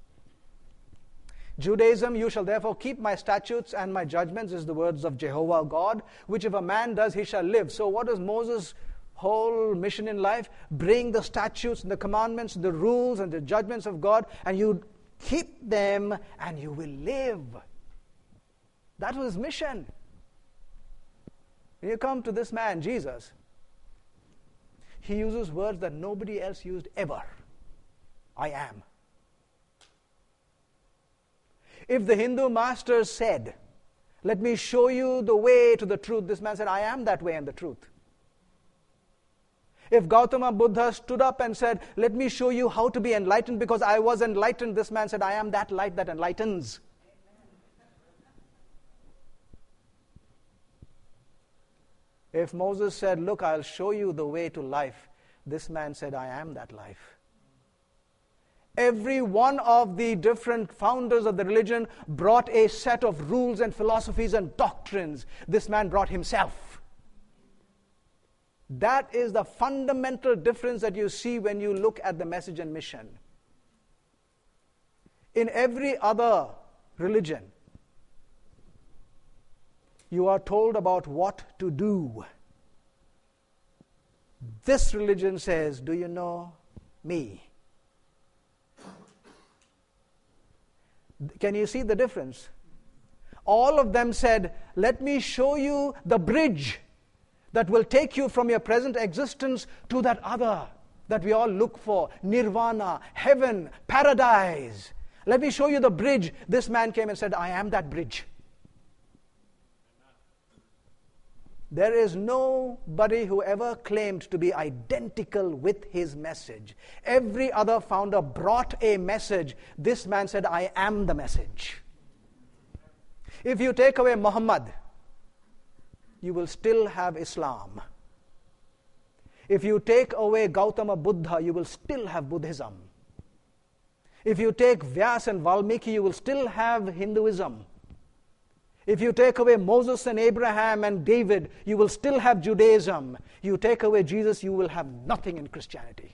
Judaism, you shall therefore keep my statutes and my judgments, is the words of Jehovah God, which if a man does, he shall live. So what is Moses' whole mission in life? Bring the statutes and the commandments, the rules and the judgments of God, and you keep them and you will live. That was his mission. When you come to this man, Jesus, he uses words that nobody else used ever. I am. If the Hindu masters said, let me show you the way to the truth, this man said, I am that way and the truth. If Gautama Buddha stood up and said, let me show you how to be enlightened because I was enlightened, this man said, I am that light that enlightens. If Moses said, look, I'll show you the way to life, this man said, I am that life. Every one of the different founders of the religion brought a set of rules and philosophies and doctrines. This man brought himself. That is the fundamental difference that you see when you look at the message and mission. In every other religion, you are told about what to do. This religion says, do you know me? Can you see the difference? All of them said, let me show you the bridge that will take you from your present existence to that other that we all look for, nirvana, heaven, paradise. Let me show you the bridge. This man came and said, I am that bridge. There is nobody who ever claimed to be identical with his message. Every other founder brought a message. This man said, I am the message. If you take away Muhammad, you will still have Islam. If you take away Gautama Buddha, you will still have Buddhism. If you take Vyas and Valmiki, you will still have Hinduism. If you take away Moses and Abraham and David, you will still have Judaism. You take away Jesus, you will have nothing in Christianity.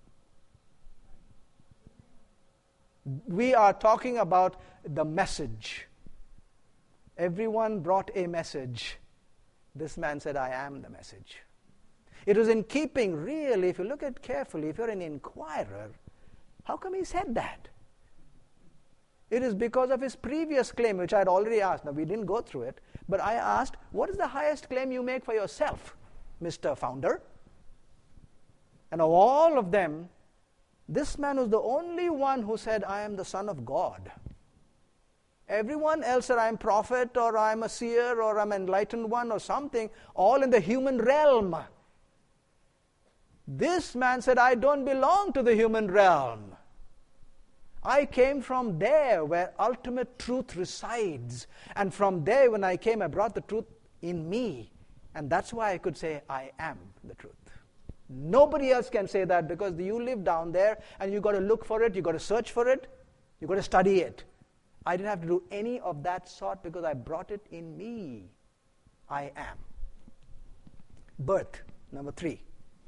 We are talking about the message. Everyone brought a message. This man said, I am the message. It was in keeping, really, if you look at it carefully, if you're an inquirer, how come he said that? It is because of his previous claim, which I had already asked. Now, we didn't go through it, but I asked, what is the highest claim you make for yourself, Mr. Founder? And of all of them, this man was the only one who said, I am the Son of God. Everyone else said, I am prophet, or I am a seer, or I am an enlightened one, or something, all in the human realm. This man said, I don't belong to the human realm. I came from there where ultimate truth resides. And from there, when I came, I brought the truth in me. And that's why I could say, I am the truth. Nobody else can say that, because you live down there and you've got to look for it, you've got to search for it, you've got to study it. I didn't have to do any of that sort because I brought it in me. I am. Birth, number 3.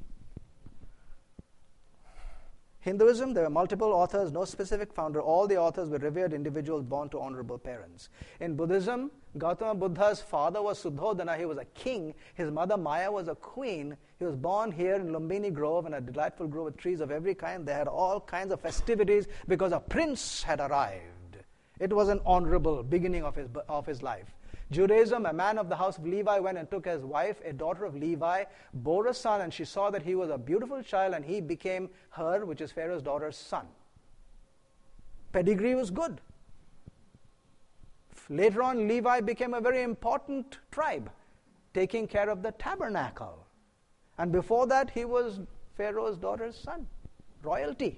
Hinduism, there were multiple authors, no specific founder. All the authors were revered individuals born to honorable parents. In Buddhism, Gautama Buddha's father was Suddhodana. He was a king. His mother Maya was a queen. He was born here in Lumbini Grove, in a delightful grove with trees of every kind. They had all kinds of festivities because a prince had arrived. It was an honorable beginning of his life. Judaism, a man of the house of Levi went and took his wife, a daughter of Levi, bore a son, and she saw that he was a beautiful child, and he became her, which is Pharaoh's daughter's son. Pedigree was good. Later on, Levi became a very important tribe, taking care of the tabernacle. And before that, he was Pharaoh's daughter's son. Royalty.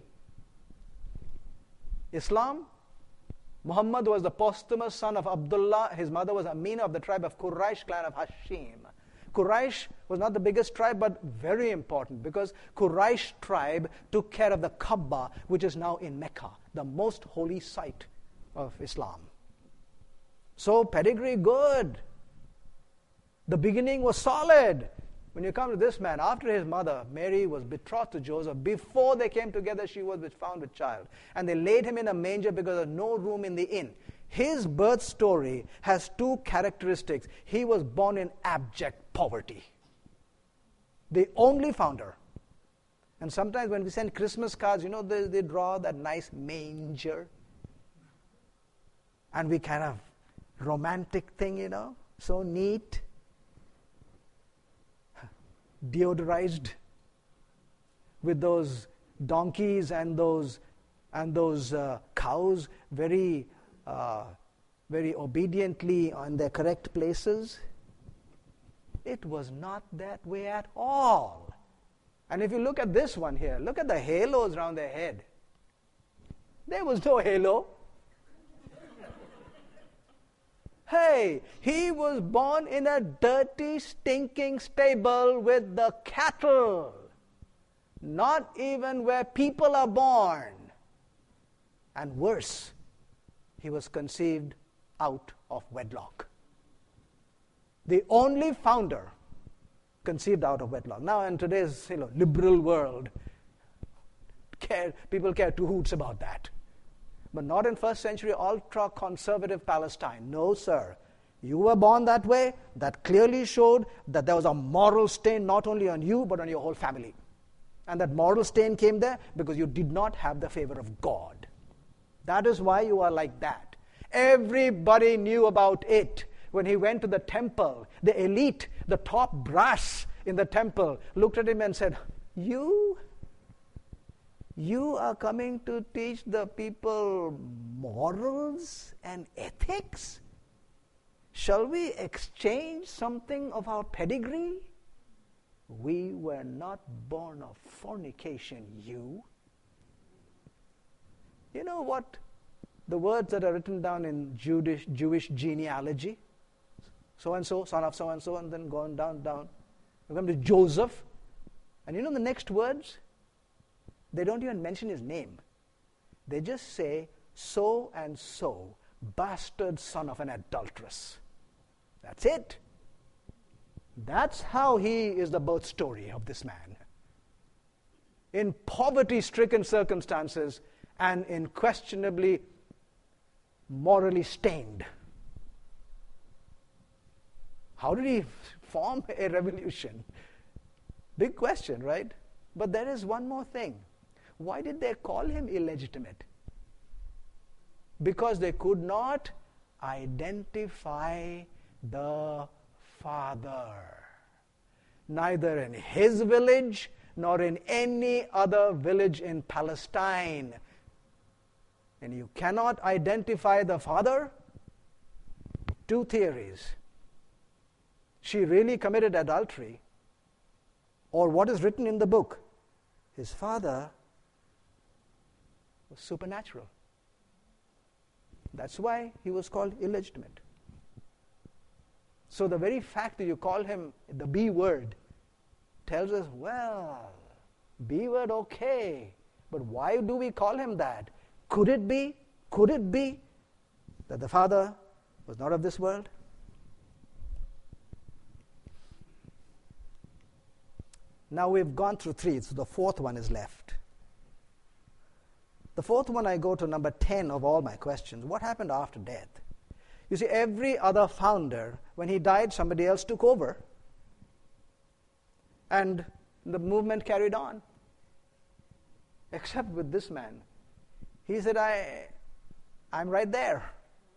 Islam, Muhammad was the posthumous son of Abdullah. His mother was Amina of the tribe of Quraysh, clan of Hashim. Quraysh was not the biggest tribe, but very important, because Quraysh tribe took care of the Kaaba, which is now in Mecca, the most holy site of Islam. So pedigree good. The beginning was solid. When you come to this man, after his mother, Mary, was betrothed to Joseph, before they came together, she was found with child. And they laid him in a manger because there was no room in the inn. His birth story has 2 characteristics. He was born in abject poverty. The only founder. And sometimes when we send Christmas cards, they draw that nice manger. And we kind of romantic thing, so neat. Deodorized with those donkeys and those cows very obediently on their correct places. It was not that way at all. And if you look at this one here, look at the halos around their head. There was no halo. Hey, he was born in a dirty, stinking stable with the cattle. Not even where people are born. And worse, he was conceived out of wedlock. The only founder conceived out of wedlock. Now in today's liberal world, people care 2 hoots about that. But not in first century ultra-conservative Palestine. No, sir. You were born that way. That clearly showed that there was a moral stain not only on you, but on your whole family. And that moral stain came there because you did not have the favor of God. That is why you are like that. Everybody knew about it. When he went to the temple, the elite, the top brass in the temple, looked at him and said, You are coming to teach the people morals and ethics? Shall we exchange something of our pedigree? We were not born of fornication, you. You know what? The words that are written down in Jewish genealogy, so-and-so, son of so-and-so, and then going down. We come to Joseph, and the next words? They don't even mention his name. They just say, so-and-so, bastard son of an adulteress. That's it. That's how he is the birth story of this man. In poverty-stricken circumstances and unquestionably morally stained. How did he form a revolution? Big question, right? But there is one more thing. Why did they call him illegitimate? Because they could not identify the father. Neither in his village nor in any other village in Palestine. And you cannot identify the father? 2 theories. She really committed adultery. Or what is written in the book? His father was supernatural. That's why he was called illegitimate. So the very fact that you call him the B word tells us, well, B word, okay, but why do we call him that? Could it be that the Father was not of this world? Now we've gone through 3, so the 4th one is left. The 4th one, I go to number 10 of all my questions. What happened after death? You see, every other founder, when he died, somebody else took over. And the movement carried on. Except with this man. He said, I'm right there.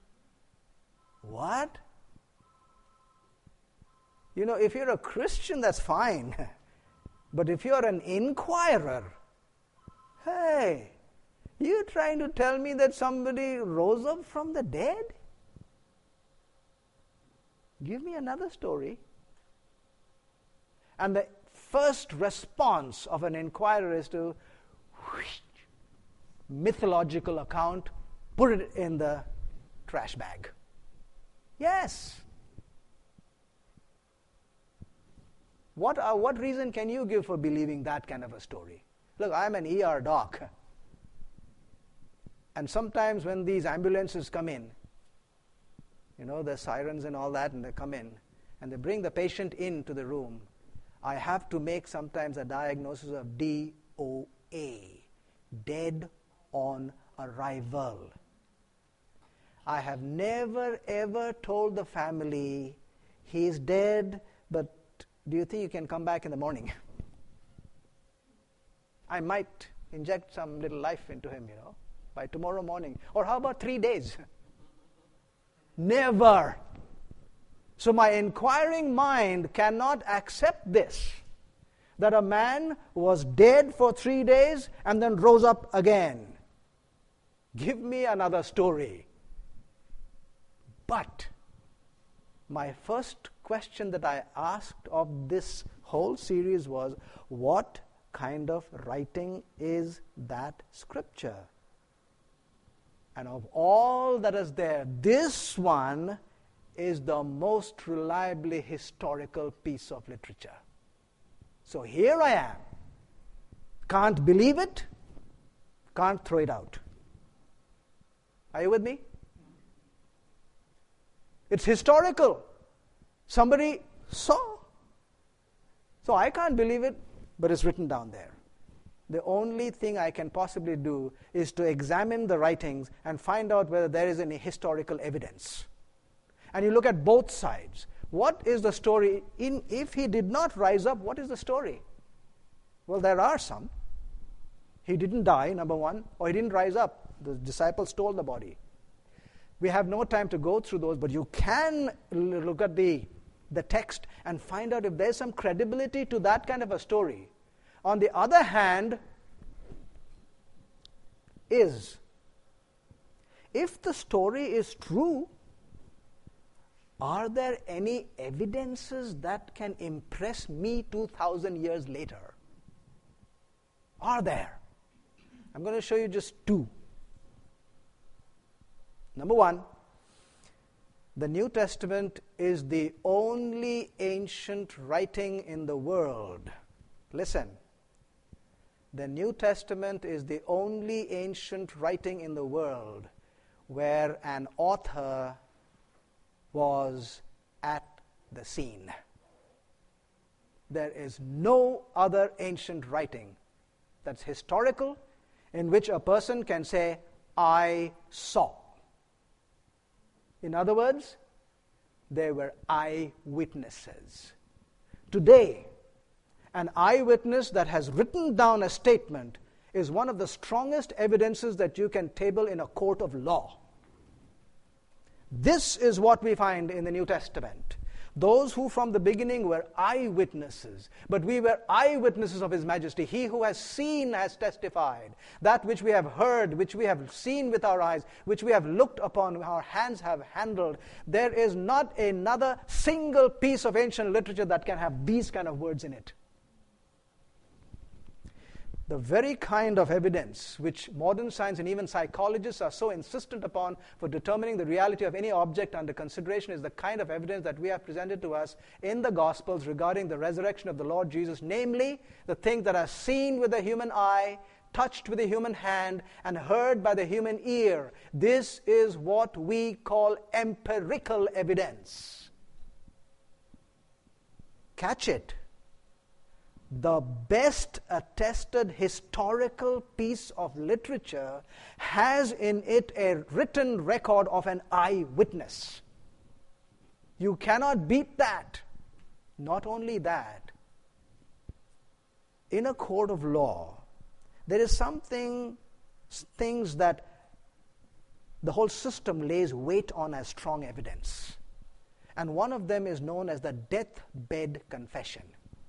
What? You know, if you're a Christian, that's fine. But if you're an inquirer, hey, you're trying to tell me that somebody rose up from the dead? Give me another story. And the first response of an inquirer is to mythological account, put it in the trash bag. Yes. What reason can you give for believing that kind of a story? Look, I'm an ER doc. And sometimes when these ambulances come in, you know, the sirens and all that, and they come in, and they bring the patient into the room, I have to make sometimes a diagnosis of DOA, dead on arrival. I have never ever told the family, he's dead, but do you think you can come back in the morning? I might inject some little life into him, you know, by tomorrow morning. Or how about 3 days? Never. So my inquiring mind cannot accept this, that a man was dead for 3 days and then rose up again. Give me another story. But my first question that I asked of this whole series was, what kind of writing is that scripture? And of all that is there, this one is the most reliably historical piece of literature. So here I am. Can't believe it, can't throw it out. Are you with me? It's historical. Somebody saw. So I can't believe it, but it's written down there. The only thing I can possibly do is to examine the writings and find out whether there is any historical evidence. And you look at both sides. What is the story? If he did not rise up, what is the story? Well, there are some. He didn't die, number one, or he didn't rise up. The disciples stole the body. We have no time to go through those, but you can look at the text and find out if there's some credibility to that kind of a story. On the other hand, if the story is true, are there any evidences that can impress me 2,000 years later? Are there? I'm going to show you just 2. Number 1, the New Testament is the only ancient writing in the world. Listen. The New Testament is the only ancient writing in the world where an author was at the scene. There is no other ancient writing that's historical in which a person can say, I saw. In other words, they were eyewitnesses. Today, an eyewitness that has written down a statement is one of the strongest evidences that you can table in a court of law. This is what we find in the New Testament. Those who from the beginning were eyewitnesses, but we were eyewitnesses of His Majesty. He who has seen has testified. That which we have heard, which we have seen with our eyes, which we have looked upon, our hands have handled. There is not another single piece of ancient literature that can have these kind of words in it. The very kind of evidence which modern science and even psychologists are so insistent upon for determining the reality of any object under consideration is the kind of evidence that we have presented to us in the Gospels regarding the resurrection of the Lord Jesus, namely the things that are seen with the human eye, touched with the human hand, and heard by the human ear. This is what we call empirical evidence. Catch it. The best attested historical piece of literature has in it a written record of an eyewitness. You cannot beat that. Not only that, in a court of law, there is things that the whole system lays weight on as strong evidence. And one of them is known as the deathbed confession.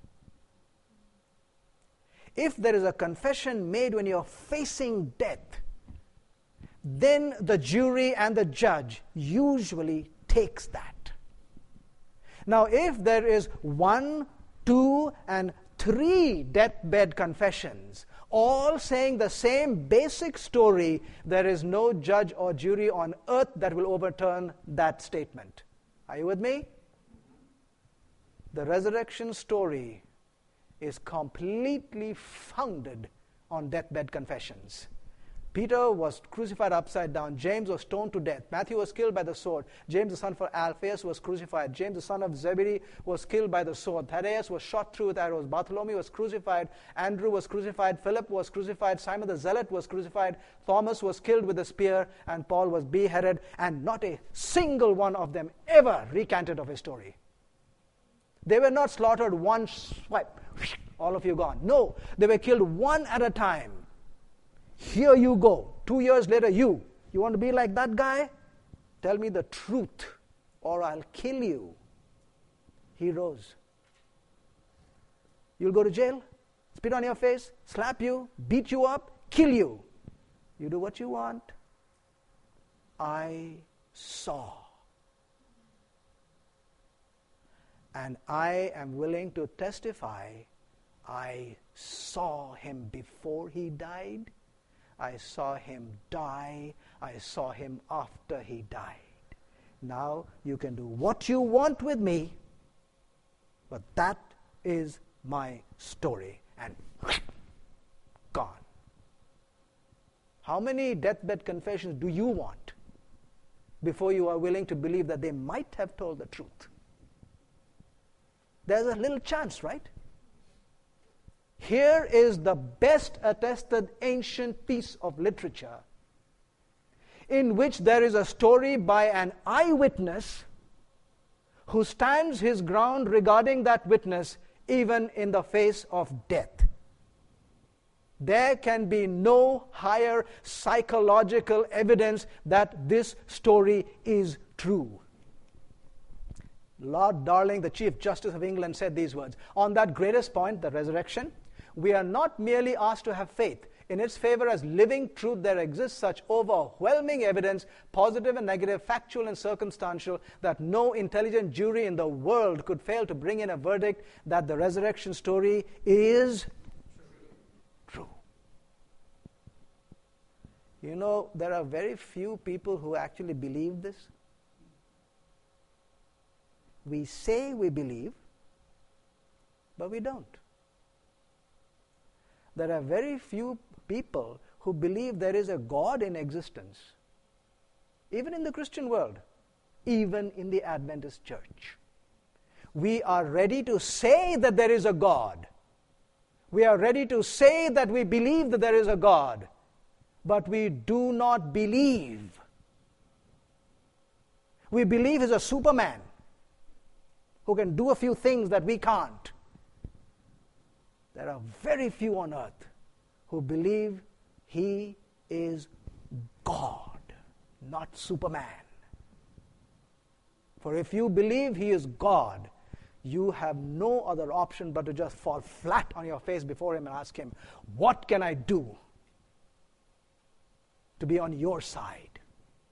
If there is a confession made when you're facing death, then the jury and the judge usually takes that. Now, if there is 1, 2, and 3 deathbed confessions, all saying the same basic story, there is no judge or jury on earth that will overturn that statement. Are you with me? The resurrection story is completely founded on deathbed confessions. Peter was crucified upside down. James was stoned to death. Matthew was killed by the sword. James, the son of Alphaeus, was crucified. James, the son of Zebedee, was killed by the sword. Thaddeus was shot through with arrows. Bartholomew was crucified. Andrew was crucified. Philip was crucified. Simon the Zealot was crucified. Thomas was killed with a spear. And Paul was beheaded. And not a single one of them ever recanted of his story. They were not slaughtered one swipe. All of you gone. No, they were killed one at a time. Here you go. 2 years later, you want to be like that guy? Tell me the truth or I'll kill you. He rose. You'll go to jail, spit on your face, slap you, beat you up, kill you. You do what you want. I saw. And I am willing to testify, I saw him before he died. I saw him die. I saw him after he died. Now you can do what you want with me, but that is my story. And gone. How many deathbed confessions do you want before you are willing to believe that they might have told the truth? There's a little chance, right? Here is the best attested ancient piece of literature in which there is a story by an eyewitness who stands his ground regarding that witness even in the face of death. There can be no higher psychological evidence that this story is true. Lord Darling, the Chief Justice of England, said these words, "On that greatest point, the resurrection, we are not merely asked to have faith. In its favor as living truth, there exists such overwhelming evidence, positive and negative, factual and circumstantial, that no intelligent jury in the world could fail to bring in a verdict that the resurrection story is true." You know, there are very few people who actually believe this. We say we believe, but we don't. There are very few people who believe there is a God in existence, even in the Christian world, even in the Adventist church. We are ready to say that there is a God. We are ready to say that we believe that there is a God, but we do not believe. We believe he's a Superman who can do a few things that we can't. There are very few on earth who believe he is God, not Superman. For if you believe he is God, you have no other option but to just fall flat on your face before him and ask him, what can I do to be on your side?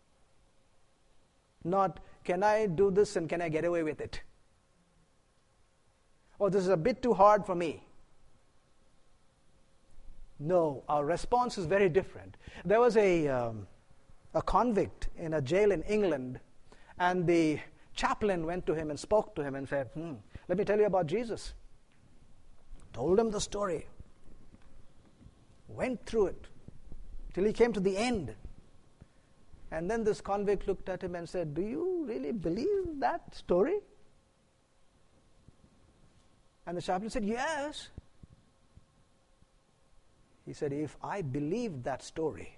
Not, can I do this and can I get away with it? Oh, this is a bit too hard for me. No, our response is very different. There was a convict in a jail in England, and the chaplain went to him and spoke to him and said, let me tell you about Jesus. Told him the story. Went through it till he came to the end. And then this convict looked at him and said, do you really believe that story? And the chaplain said, yes. He said, if I believed that story,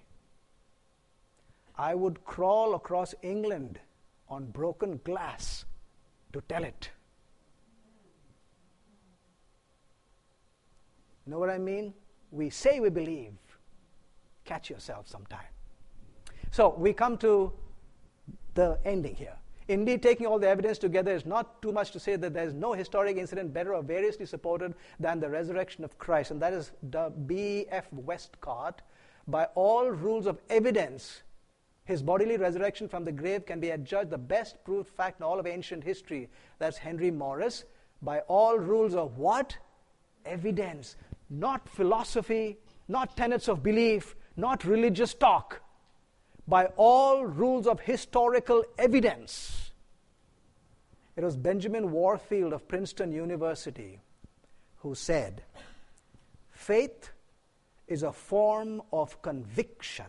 I would crawl across England on broken glass to tell it. You know what I mean? We say we believe. Catch yourself sometime. So we come to the ending here. Indeed, taking all the evidence together is not too much to say that there is no historic incident better or variously supported than the resurrection of Christ. And that is B.F. Westcott. By all rules of evidence, his bodily resurrection from the grave can be adjudged the best proved fact in all of ancient history. That's Henry Morris. By all rules of what? Evidence. Not philosophy, not tenets of belief, not religious talk. By all rules of historical evidence. It was Benjamin Warfield of Princeton University who said, faith is a form of conviction,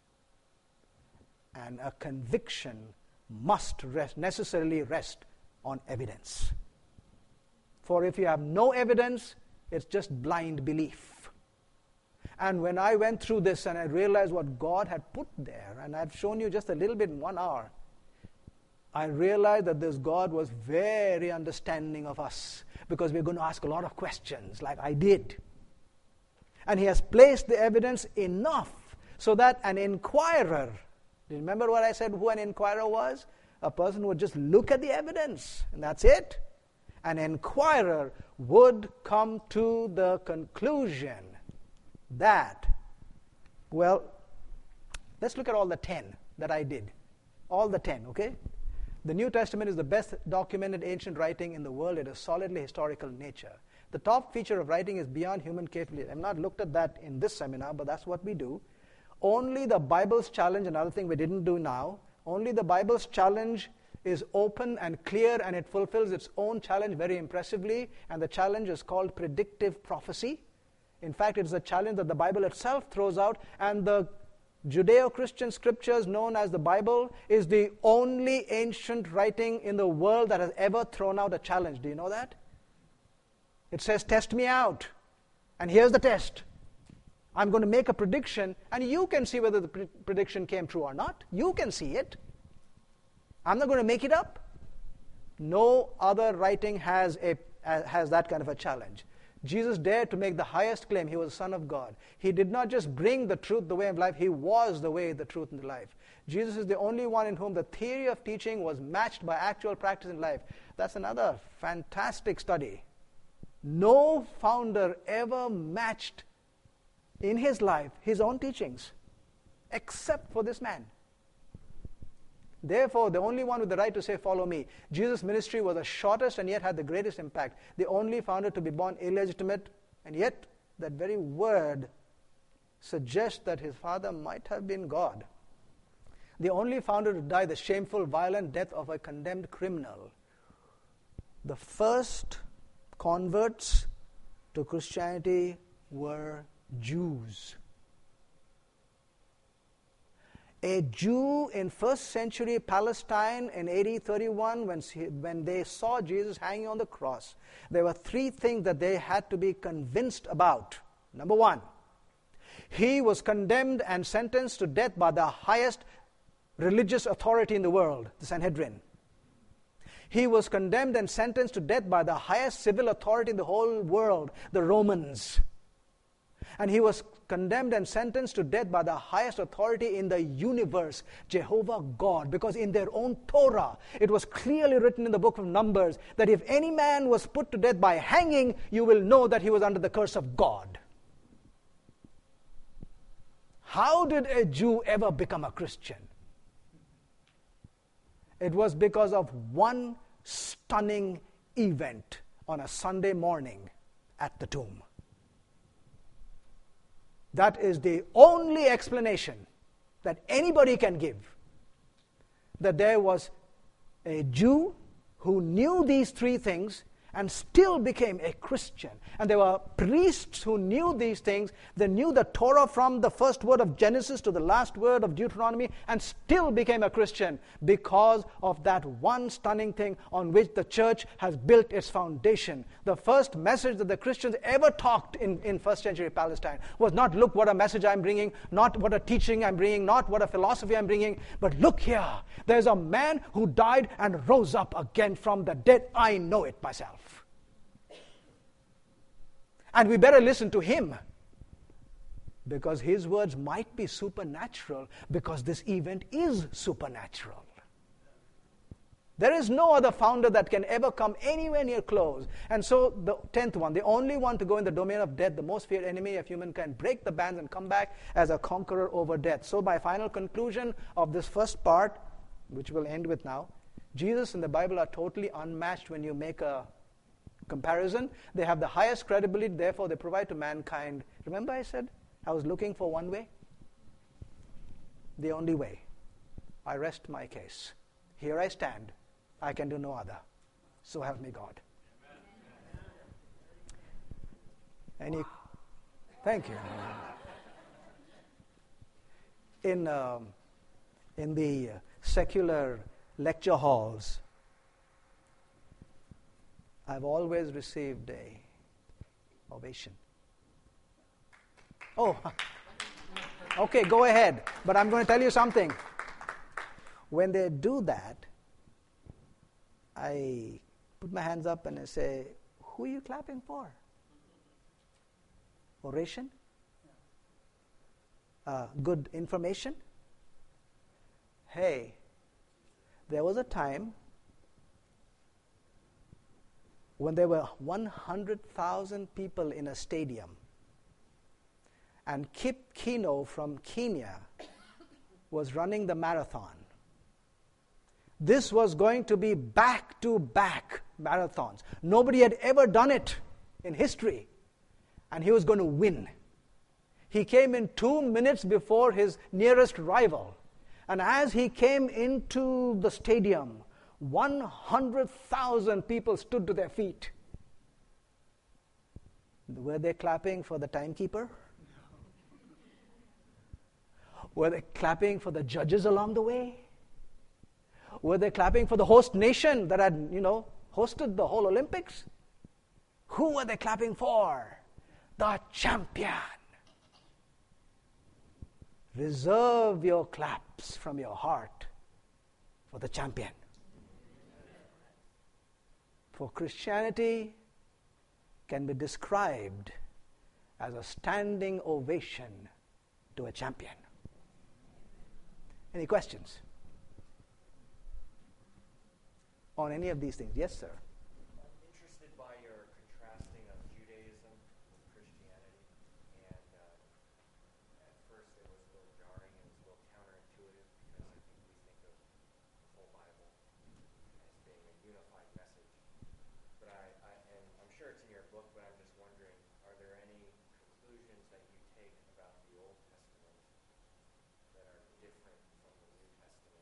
and a conviction must necessarily rest on evidence. For if you have no evidence, it's just blind belief. And when I went through this and I realized what God had put there, and I've shown you just a little bit in 1 hour, I realized that this God was very understanding of us, because we're going to ask a lot of questions like I did. And he has placed the evidence enough so that an inquirer, do you remember what I said who an inquirer was? A person who would just look at the evidence, and that's it. An inquirer would come to the conclusion that, well, let's look at all the 10 that I did. All the 10, okay? The New Testament is the best documented ancient writing in the world. It is solidly historical in nature. The top feature of writing is beyond human capability. I've not looked at that in this seminar, but that's what we do. Only the Bible's challenge, another thing we didn't do now, only the Bible's challenge is open and clear, and it fulfills its own challenge very impressively, and the challenge is called predictive prophecy. In fact, it is a challenge that the Bible itself throws out, and the Judeo-Christian scriptures known as the Bible is the only ancient writing in the world that has ever thrown out a challenge. Do you know that? It says, test me out. And here's the test. I'm going to make a prediction, and you can see whether the prediction came true or not. You can see it. I'm not going to make it up. No other writing has that kind of a challenge. Jesus dared to make the highest claim. He was the Son of God. He did not just bring the truth, the way of life. He was the way, the truth, and the life. Jesus is the only one in whom the theory of teaching was matched by actual practice in life. That's another fantastic study. No founder ever matched in his life his own teachings, except for this man. Therefore, the only one with the right to say, follow me. Jesus' ministry was the shortest and yet had the greatest impact. The only founder to be born illegitimate, and yet that very word suggests that his father might have been God. The only founder to die the shameful, violent death of a condemned criminal. The first converts to Christianity were Jews. A Jew in first century Palestine in AD 31, when they saw Jesus hanging on the cross, there were 3 things that they had to be convinced about. Number 1, he was condemned and sentenced to death by the highest religious authority in the world, the Sanhedrin. He was condemned and sentenced to death by the highest civil authority in the whole world, the Romans. And he was condemned and sentenced to death by the highest authority in the universe, Jehovah God. Because in their own Torah, it was clearly written in the book of Numbers that if any man was put to death by hanging, you will know that he was under the curse of God. How did a Jew ever become a Christian? It was because of one stunning event on a Sunday morning at the tomb. That is the only explanation that anybody can give. That there was a Jew who knew these three things and still became a Christian. And there were priests who knew these things. They knew the Torah from the first word of Genesis to the last word of Deuteronomy and still became a Christian because of that one stunning thing on which the church has built its foundation. The first message that the Christians ever talked in first century Palestine was not, look what a message I'm bringing, not what a teaching I'm bringing, not what a philosophy I'm bringing, but look here, there's a man who died and rose up again from the dead. I know it myself. And we better listen to him because his words might be supernatural because this event is supernatural. There is no other founder that can ever come anywhere near close. And so the 10th one, the only one to go in the domain of death, the most feared enemy of humankind, break the bands and come back as a conqueror over death. So my final conclusion of this first part, which we'll end with now, Jesus and the Bible are totally unmatched when you make a comparison. They have the highest credibility, therefore they provide to mankind. Remember I said I was looking for one way? The only way. I rest my case. Here I stand. I can do no other. So help me God. Any? Thank you. In the secular lecture halls, I've always received a ovation. Oh, okay, go ahead. But I'm going to tell you something. When they do that, I put my hands up and I say, who are you clapping for? Oration? Good information? Hey, there was a time when there were 100,000 people in a stadium, and Kip Keino from Kenya was running the marathon. This was going to be back-to-back marathons. Nobody had ever done it in history, and he was going to win. He came in 2 minutes before his nearest rival, and as he came into the stadium, 100,000 people stood to their feet. Were they clapping for the timekeeper? Were they clapping for the judges along the way? Were they clapping for the host nation that had, hosted the whole Olympics? Who were they clapping for? The champion. Reserve your claps from your heart for the champion. For Christianity can be described as a standing ovation to a champion. Any questions on any of these things? Yes, sir. I'm interested by your contrasting of Judaism with Christianity. And at first it was a little jarring and it was a little counterintuitive because I think we think of the whole Bible as being a unified message. But and I'm sure it's in your book, but I'm just wondering, are there any conclusions that you take about the Old Testament that are different from the New Testament?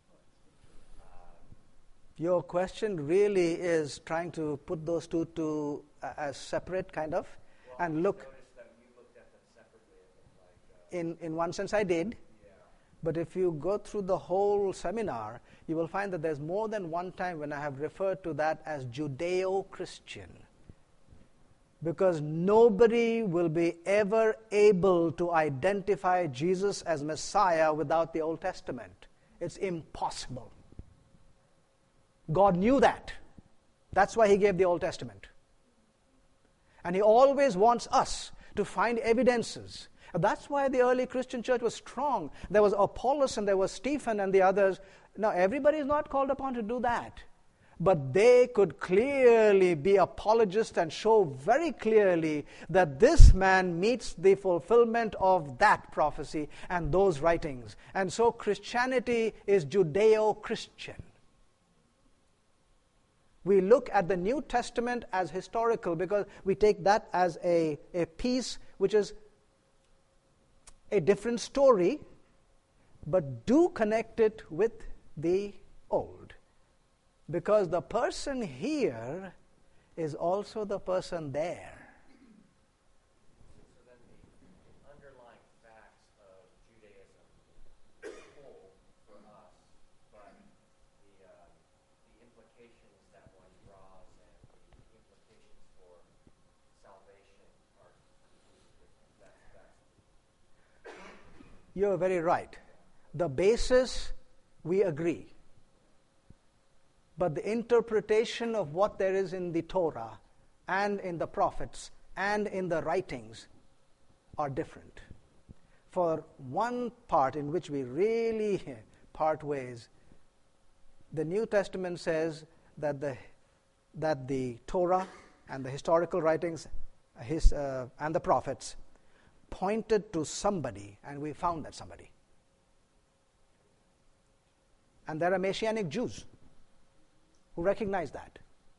Your question really is trying to put those two as separate, kind of, and look. I noticed that you looked at them separately. It looked like, In one sense, I did. yeah. But if you go through the whole seminar, you will find that there's more than one time when I have referred to that as Judeo-Christian. Because nobody will be ever able to identify Jesus as Messiah without the Old Testament. It's impossible. God knew that. That's why he gave the Old Testament. And he always wants us to find evidences. That's why the early Christian church was strong. There was Apollos and there was Stephen and the others. Now, everybody is not called upon to do that. But they could clearly be apologists and show very clearly that this man meets the fulfillment of that prophecy and those writings. And so Christianity is Judeo-Christian. We look at the New Testament as historical because we take that as a piece which is a different story, but do connect it with the old. Because the person here is also the person there. So then the underlying facts of Judaism hold for us, but the implications that one draws and the implications for salvation are completely different. You're very right. The basis, we agree. But the interpretation of what there is in the Torah and in the prophets and in the writings are different. For one part in which we really part ways, the New Testament says that the Torah and the historical writings and the prophets pointed to somebody, and we found that somebody. And there are Messianic Jews who recognize that.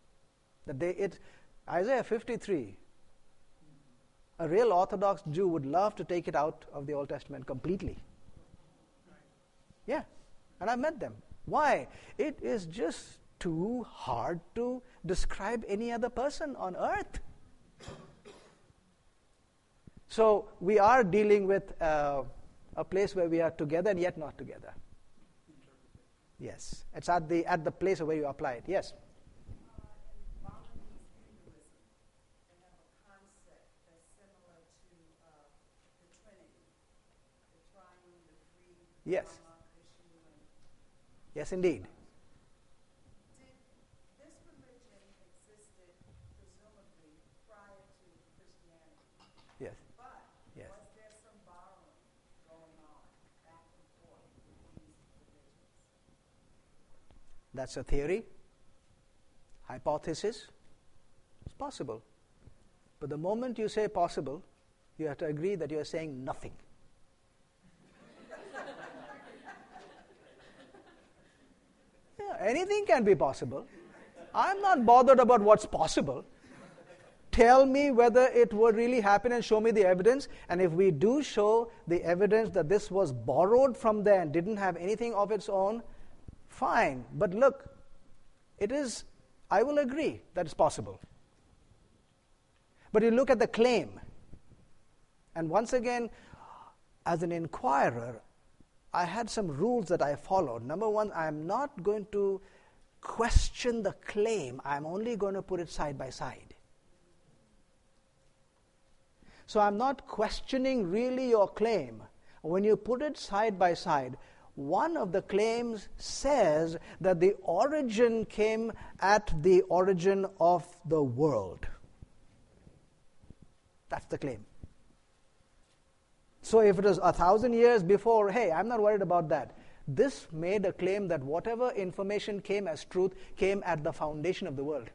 Isaiah 53, a real Orthodox Jew would love to take it out of the Old Testament completely. Yeah, and I've met them. Why? It is just too hard to describe any other person on earth. So we are dealing with a place where we are together and yet not together. Yes, it's at the place where you apply it. Yes. In Balinese Hinduism, they have a concept that's similar to the Trinity, the triune, the three, Yes. Brahma, Vishnu, and Yes, indeed. did this religion existed presumably prior to Christianity? Yes. But Yes. was there some borrowing going on back and forth with these religions? That's a theory, hypothesis. It's possible. But the moment you say possible, you have to agree that you are saying nothing. Yeah, anything can be possible. I'm not bothered about what's possible. Tell me whether it would really happen and show me the evidence. And if we do show the evidence that this was borrowed from there and didn't have anything of its own, fine. But look, I will agree that it's possible. But you look at the claim. And once again, as an inquirer, I had some rules that I followed. Number one, I'm not going to question the claim. I'm only going to put it side by side. So I'm not questioning really your claim. When you put it side by side, one of the claims says that the origin came at the origin of the world. That's the claim. So if it was 1,000 years before, hey, I'm not worried about that. This made a claim that whatever information came as truth came at the foundation of the world.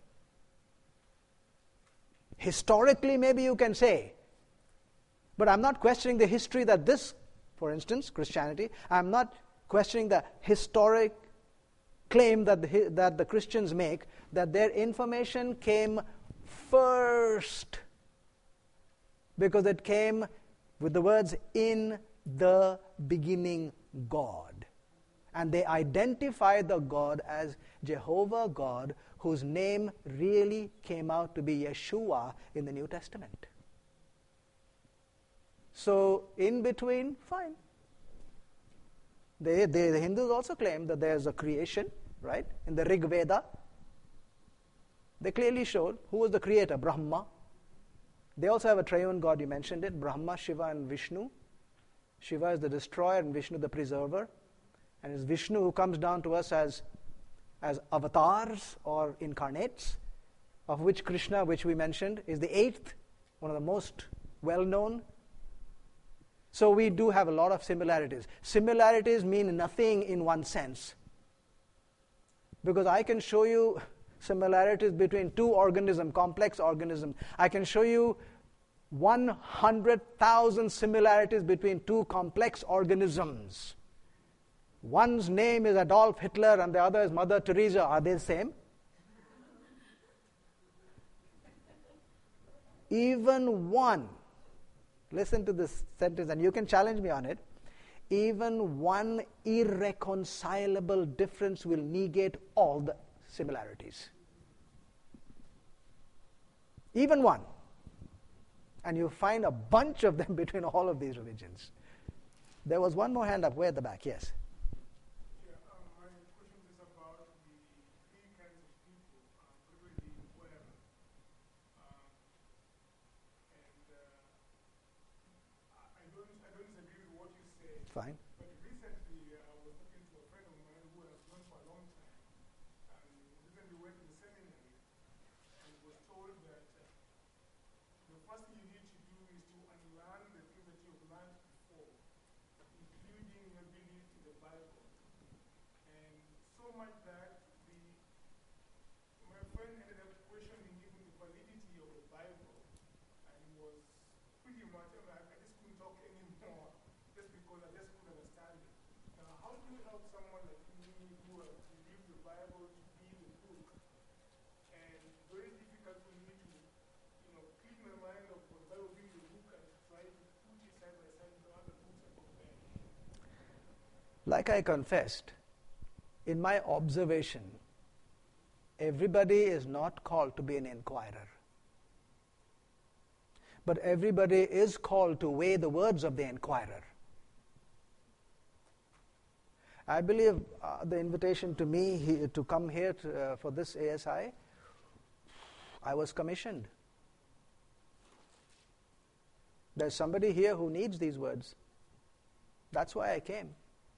Historically, maybe you can say, but I'm not questioning the history that this, for instance, Christianity, I'm not questioning the historic claim that the Christians make, that their information came first, because it came with the words, in the beginning, God. And they identify the God as Jehovah God, whose name really came out to be Yeshua in the New Testament. So, in between, fine. The Hindus also claim that there's a creation, right? In the Rig Veda, they clearly showed who was the creator, Brahma. They also have a triune God, you mentioned it, Brahma, Shiva, and Vishnu. Shiva is the destroyer and Vishnu the preserver. And it's Vishnu who comes down to us as avatars or incarnates, of which Krishna, which we mentioned, is the eighth, one of the most well-known. So we do have a lot of similarities. Similarities mean nothing in one sense. Because I can show you similarities between two organisms, complex organisms. I can show you 100,000 similarities between two complex organisms. One's name is Adolf Hitler and the other is Mother Teresa. Are they the same? Even one Listen to this sentence, and you can challenge me on it. Even one irreconcilable difference will negate all the similarities. Even one. And you find a bunch of them between all of these religions. There was one more hand up way at the back. Yes. Yeah, my question is about the three kinds of people, privilege, whatever. I don't disagree with what you say. Fine. But recently, I was talking to a friend of mine who has known for a long time, and recently went to the seminary, and was told that the first thing you need to do is to unlearn the things that you've learned before, including your belief in the Bible. And so much that my friend ended up questioning even the validity of the Bible, and was pretty much, I just couldn't talk anymore, just because I just couldn't understand it. Now, how do you help someone like me who has believed the Bible to be the book, and very difficult for me to, clean my mind of the Bible being the book and try to put it side by side with other books and compare? Like I confessed, in my observation, everybody is not called to be an inquirer. But everybody is called to weigh the words of the inquirer. I believe the invitation to me to come here for this ASI, I was commissioned. There's somebody here who needs these words. That's why I came.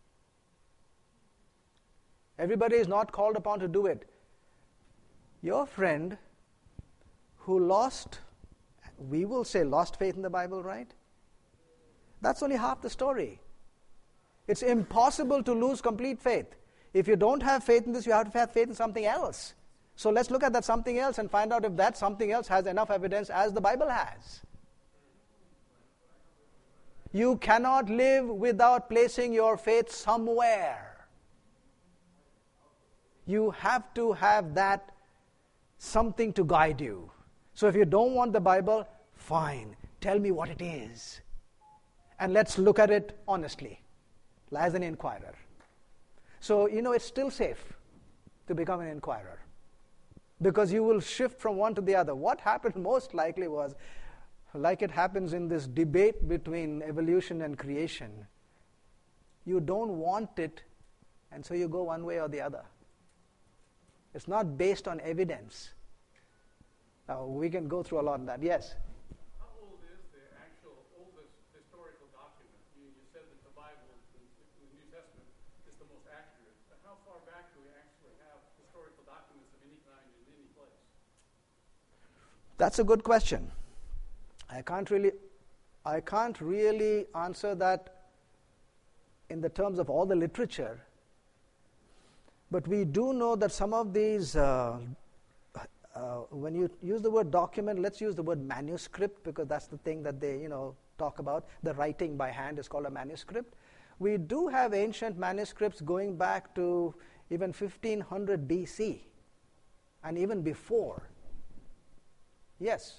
Everybody is not called upon to do it. Your friend who lost, we will say lost faith in the Bible, right? That's only half the story. It's impossible to lose complete faith. If you don't have faith in this, you have to have faith in something else. So let's look at that something else and find out if that something else has enough evidence as the Bible has. You cannot live without placing your faith somewhere. You have to have that something to guide you. So if you don't want the Bible, fine. Tell me what it is. And let's look at it honestly, as an inquirer. So, it's still safe to become an inquirer, because you will shift from one to the other. What happened most likely was, like it happens in this debate between evolution and creation, you don't want it, and so you go one way or the other. It's not based on evidence. Now, we can go through a lot of that. Yes? How old is the actual oldest historical document? You said that the Bible, the New Testament, is the most accurate. But how far back do we actually have historical documents of any kind in any place? That's a good question. I can't really answer that in the terms of all the literature. But we do know that some of these, when you use the word document, let's use the word manuscript, because that's the thing that they, talk about. The writing by hand is called a manuscript. We do have ancient manuscripts going back to even 1500 BC, and even before. Yes.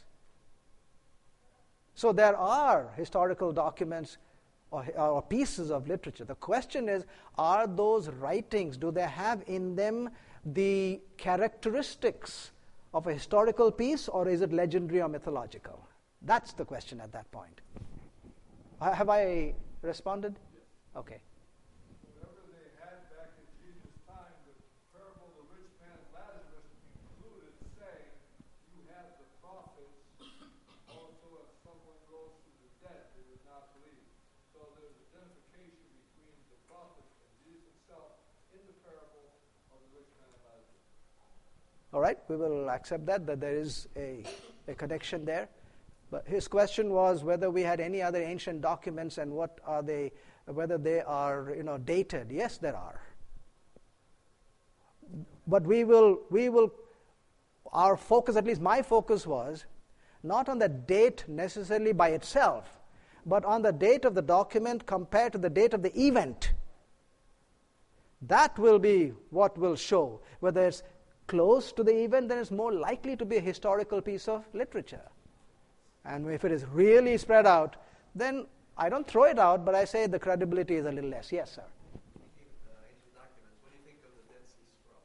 So there are historical documents or pieces of literature. The question is, are those writings, do they have in them the characteristics of a historical piece, or is it legendary or mythological? That's the question at that point. Have I responded? Okay. Whatever they had back in Jesus' time, the parable of the rich man and Lazarus included saying, you have the prophets, also if someone goes to the dead, they would not believe. So there's identification between the prophets and Jesus himself in the parable of the rich man and Lazarus. All right, we will accept that there is a connection there. But his question was whether we had any other ancient documents and what are they, whether they are, dated. Yes, there are. But we will, our focus, at least my focus was, not on the date necessarily by itself, but on the date of the document compared to the date of the event. That will be what will show. Whether it's close to the event, then it's more likely to be a historical piece of literature. And if it is really spread out, then I don't throw it out, but I say the credibility is a little less. Yes, sir. Speaking of ancient documents, what do you think of the Dead Sea Scrolls?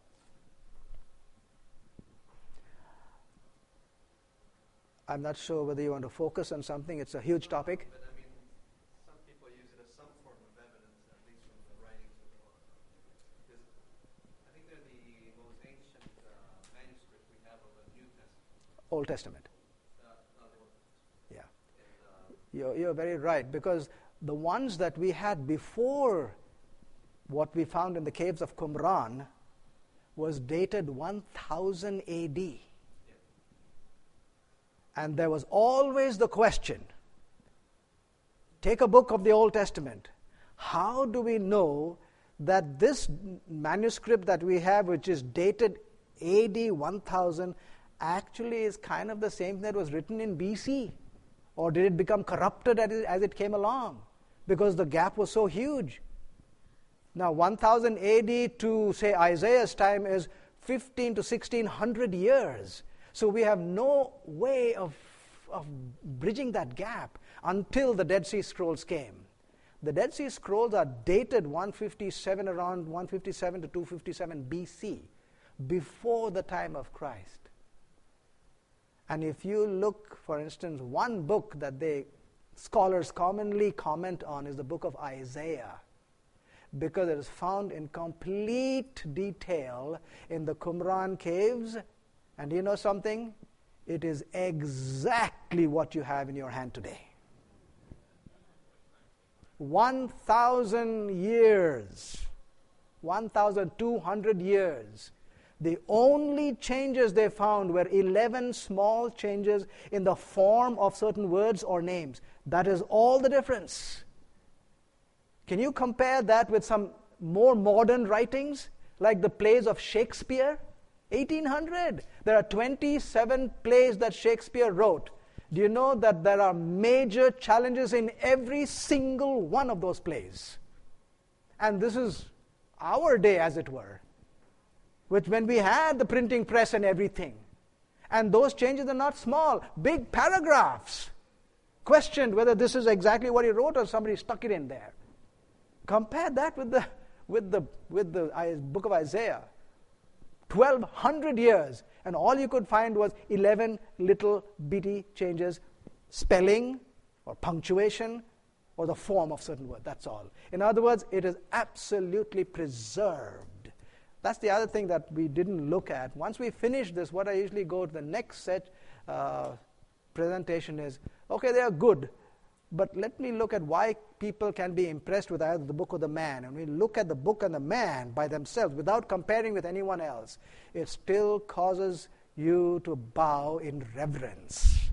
I'm not sure whether you want to focus on something. It's a huge topic. But I mean, some people use it as some form of evidence, at least from the writings of the this, I think they're the most ancient manuscript we have of the New Testament. Old Testament. Not the Old Testament. Yeah. And, You're very right, because the ones that we had before what we found in the caves of Qumran was dated 1000 AD. And there was always the question, take a book of the Old Testament, how do we know that this manuscript that we have, which is dated AD 1000, actually is kind of the same that was written in BC? Or did it become corrupted as it came along? Because the gap was so huge. Now 1000 AD to, say, Isaiah's time is 15 to 1600 years. So we have no way of bridging that gap until the Dead Sea Scrolls came. The Dead Sea Scrolls are dated 157, around 157 to 257 BC, before the time of Christ. And if you look, for instance, one book that scholars commonly comment on is the book of Isaiah, because it is found in complete detail in the Qumran caves. And you know something? It is exactly what you have in your hand today. 1,000 years, 1,200 years. The only changes they found were 11 small changes in the form of certain words or names. That is all the difference. Can you compare that with some more modern writings, like the plays of Shakespeare? 1800. There are 27 plays that Shakespeare wrote. Do you know that there are major challenges in every single one of those plays? And this is our day, as it were, which when we had the printing press and everything. And those changes are not small. Big paragraphs questioned whether this is exactly what he wrote or somebody stuck it in there. Compare that with the book of Isaiah. 1,200 years, and all you could find was 11 little bitty changes, spelling or punctuation or the form of certain words. That's all. In other words, it is absolutely preserved. That's the other thing that we didn't look at. Once we finish this, what I usually go to the next set presentation is, okay, they are good, but let me look at why people can be impressed with either the book or the man. And we look at the book and the man by themselves without comparing with anyone else. It still causes you to bow in reverence.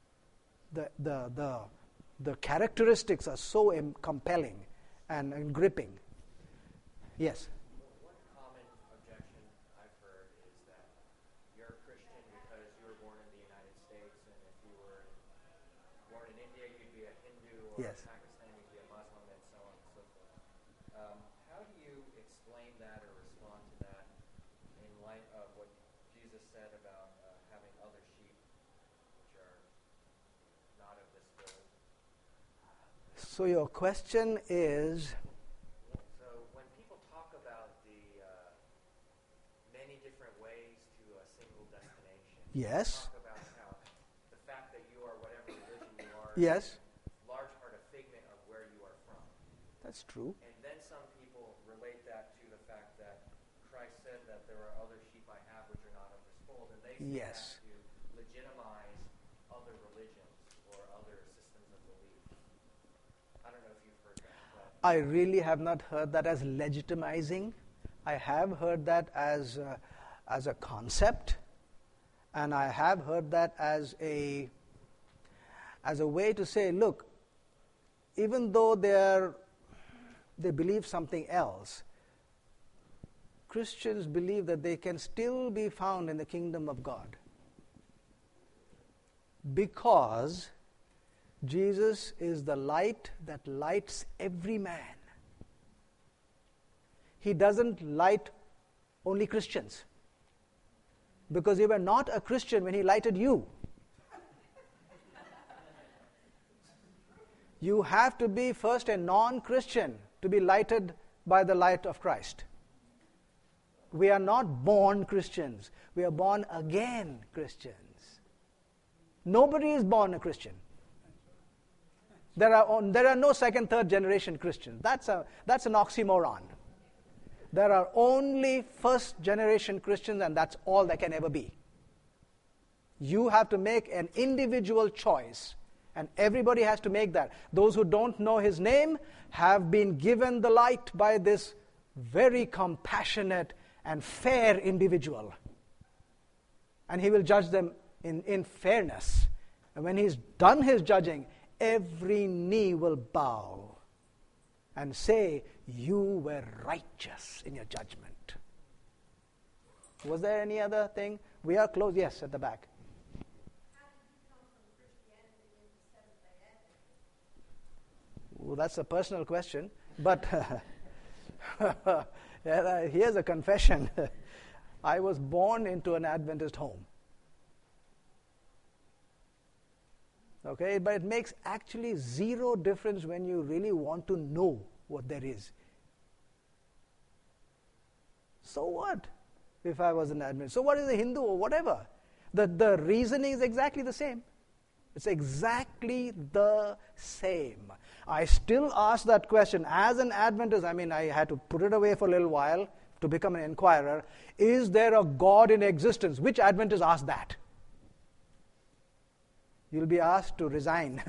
The characteristics are so compelling and gripping. Yes? One common objection I've heard is that you're a Christian because you were born in the United States, and if you were born in India, you'd be a Hindu, or Yes. in Pakistan, you'd be a Muslim, and so on and so forth. How do you explain that or respond to that in light of what Jesus said about having other sheep which are not of this fold? So your question is, So when people talk about the many different ways to a single destination, yes, talk about how the fact that you are whatever religion you are yes, is large part a figment of where you are from. that's true. And then some people relate that to the fact that Christ said that there are other sheep I have which are not of this fold, and they see Yes. that to legitimize other religions or other systems of belief. I don't know if you've heard that. But I really have not heard that as legitimizing. I have heard that as a concept, and I have heard that as a way to say, look, even though they believe something else, Christians believe that they can still be found in the kingdom of God, because Jesus is the light that lights every man. He doesn't light only Christians, because you were not a Christian when he lighted you. You have to be first a non-Christian to be lighted by the light of Christ. We are not born Christians. We are born again Christians. Nobody is born a Christian. There are no second, third generation Christians. That's an oxymoron. There are only first generation Christians, and that's all there can ever be. You have to make an individual choice, and everybody has to make that. Those who don't know his name have been given the light by this very compassionate and fair individual. And he will judge them in fairness. And when he's done his judging, every knee will bow and say, you were righteous in your judgment. Was there any other thing? We are close. Yes, at the back. How did you come from Christianity into Seventh-day Adventist? Well, that's a personal question. But here's a confession. I was born into an Adventist home. Okay, but it makes actually zero difference when you really want to know what there is. So what if I was an Adventist? So what is a Hindu or whatever? The reasoning is exactly the same. It's exactly the same. I still ask that question. As an Adventist, I had to put it away for a little while to become an inquirer. Is there a God in existence? Which Adventist asked that? You'll be asked to resign.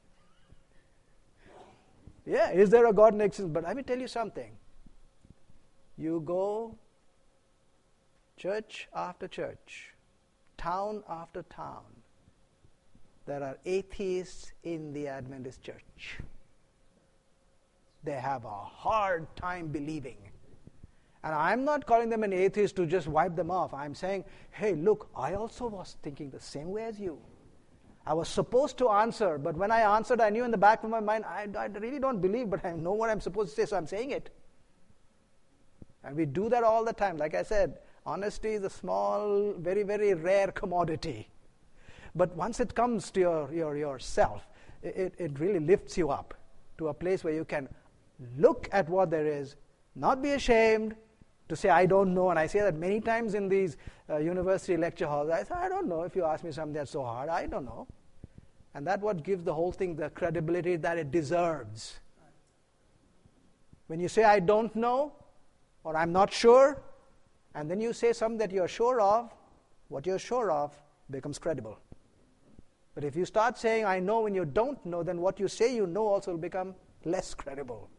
Yeah, is there a God in existence? But let me tell you something. You go church after church, town after town, there are atheists in the Adventist church. They have a hard time believing. And I'm not calling them an atheist to just wipe them off. I'm saying, hey, look, I also was thinking the same way as you. I was supposed to answer, but when I answered, I knew in the back of my mind, I really don't believe, but I know what I'm supposed to say, so I'm saying it. And we do that all the time. Like I said, honesty is a small, very, very rare commodity. But once it comes to yourself, it really lifts you up to a place where you can look at what there is, not be ashamed to say, I don't know. And I say that many times in these university lecture halls. I say, I don't know. If you ask me something that's so hard, I don't know. And that's what gives the whole thing the credibility that it deserves. When you say, I don't know, or I'm not sure, and then you say something that you're sure of, what you're sure of becomes credible. But if you start saying, I know, when you don't know, then what you say you know also will become less credible.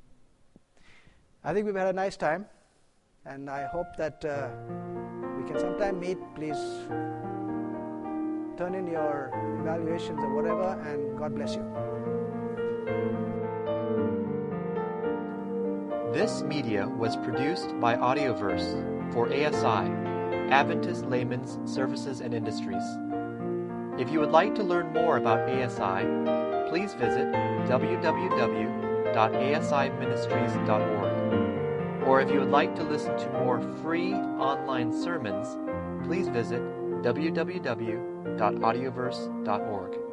I think we've had a nice time, and I hope that we can sometime meet. Please turn in your evaluations or whatever, and God bless you. This media was produced by Audioverse for ASI, Adventist Layman's Services and Industries. If you would like to learn more about ASI, please visit www.asiministries.org. Or if you would like to listen to more free online sermons, please visit www.audioverse.org.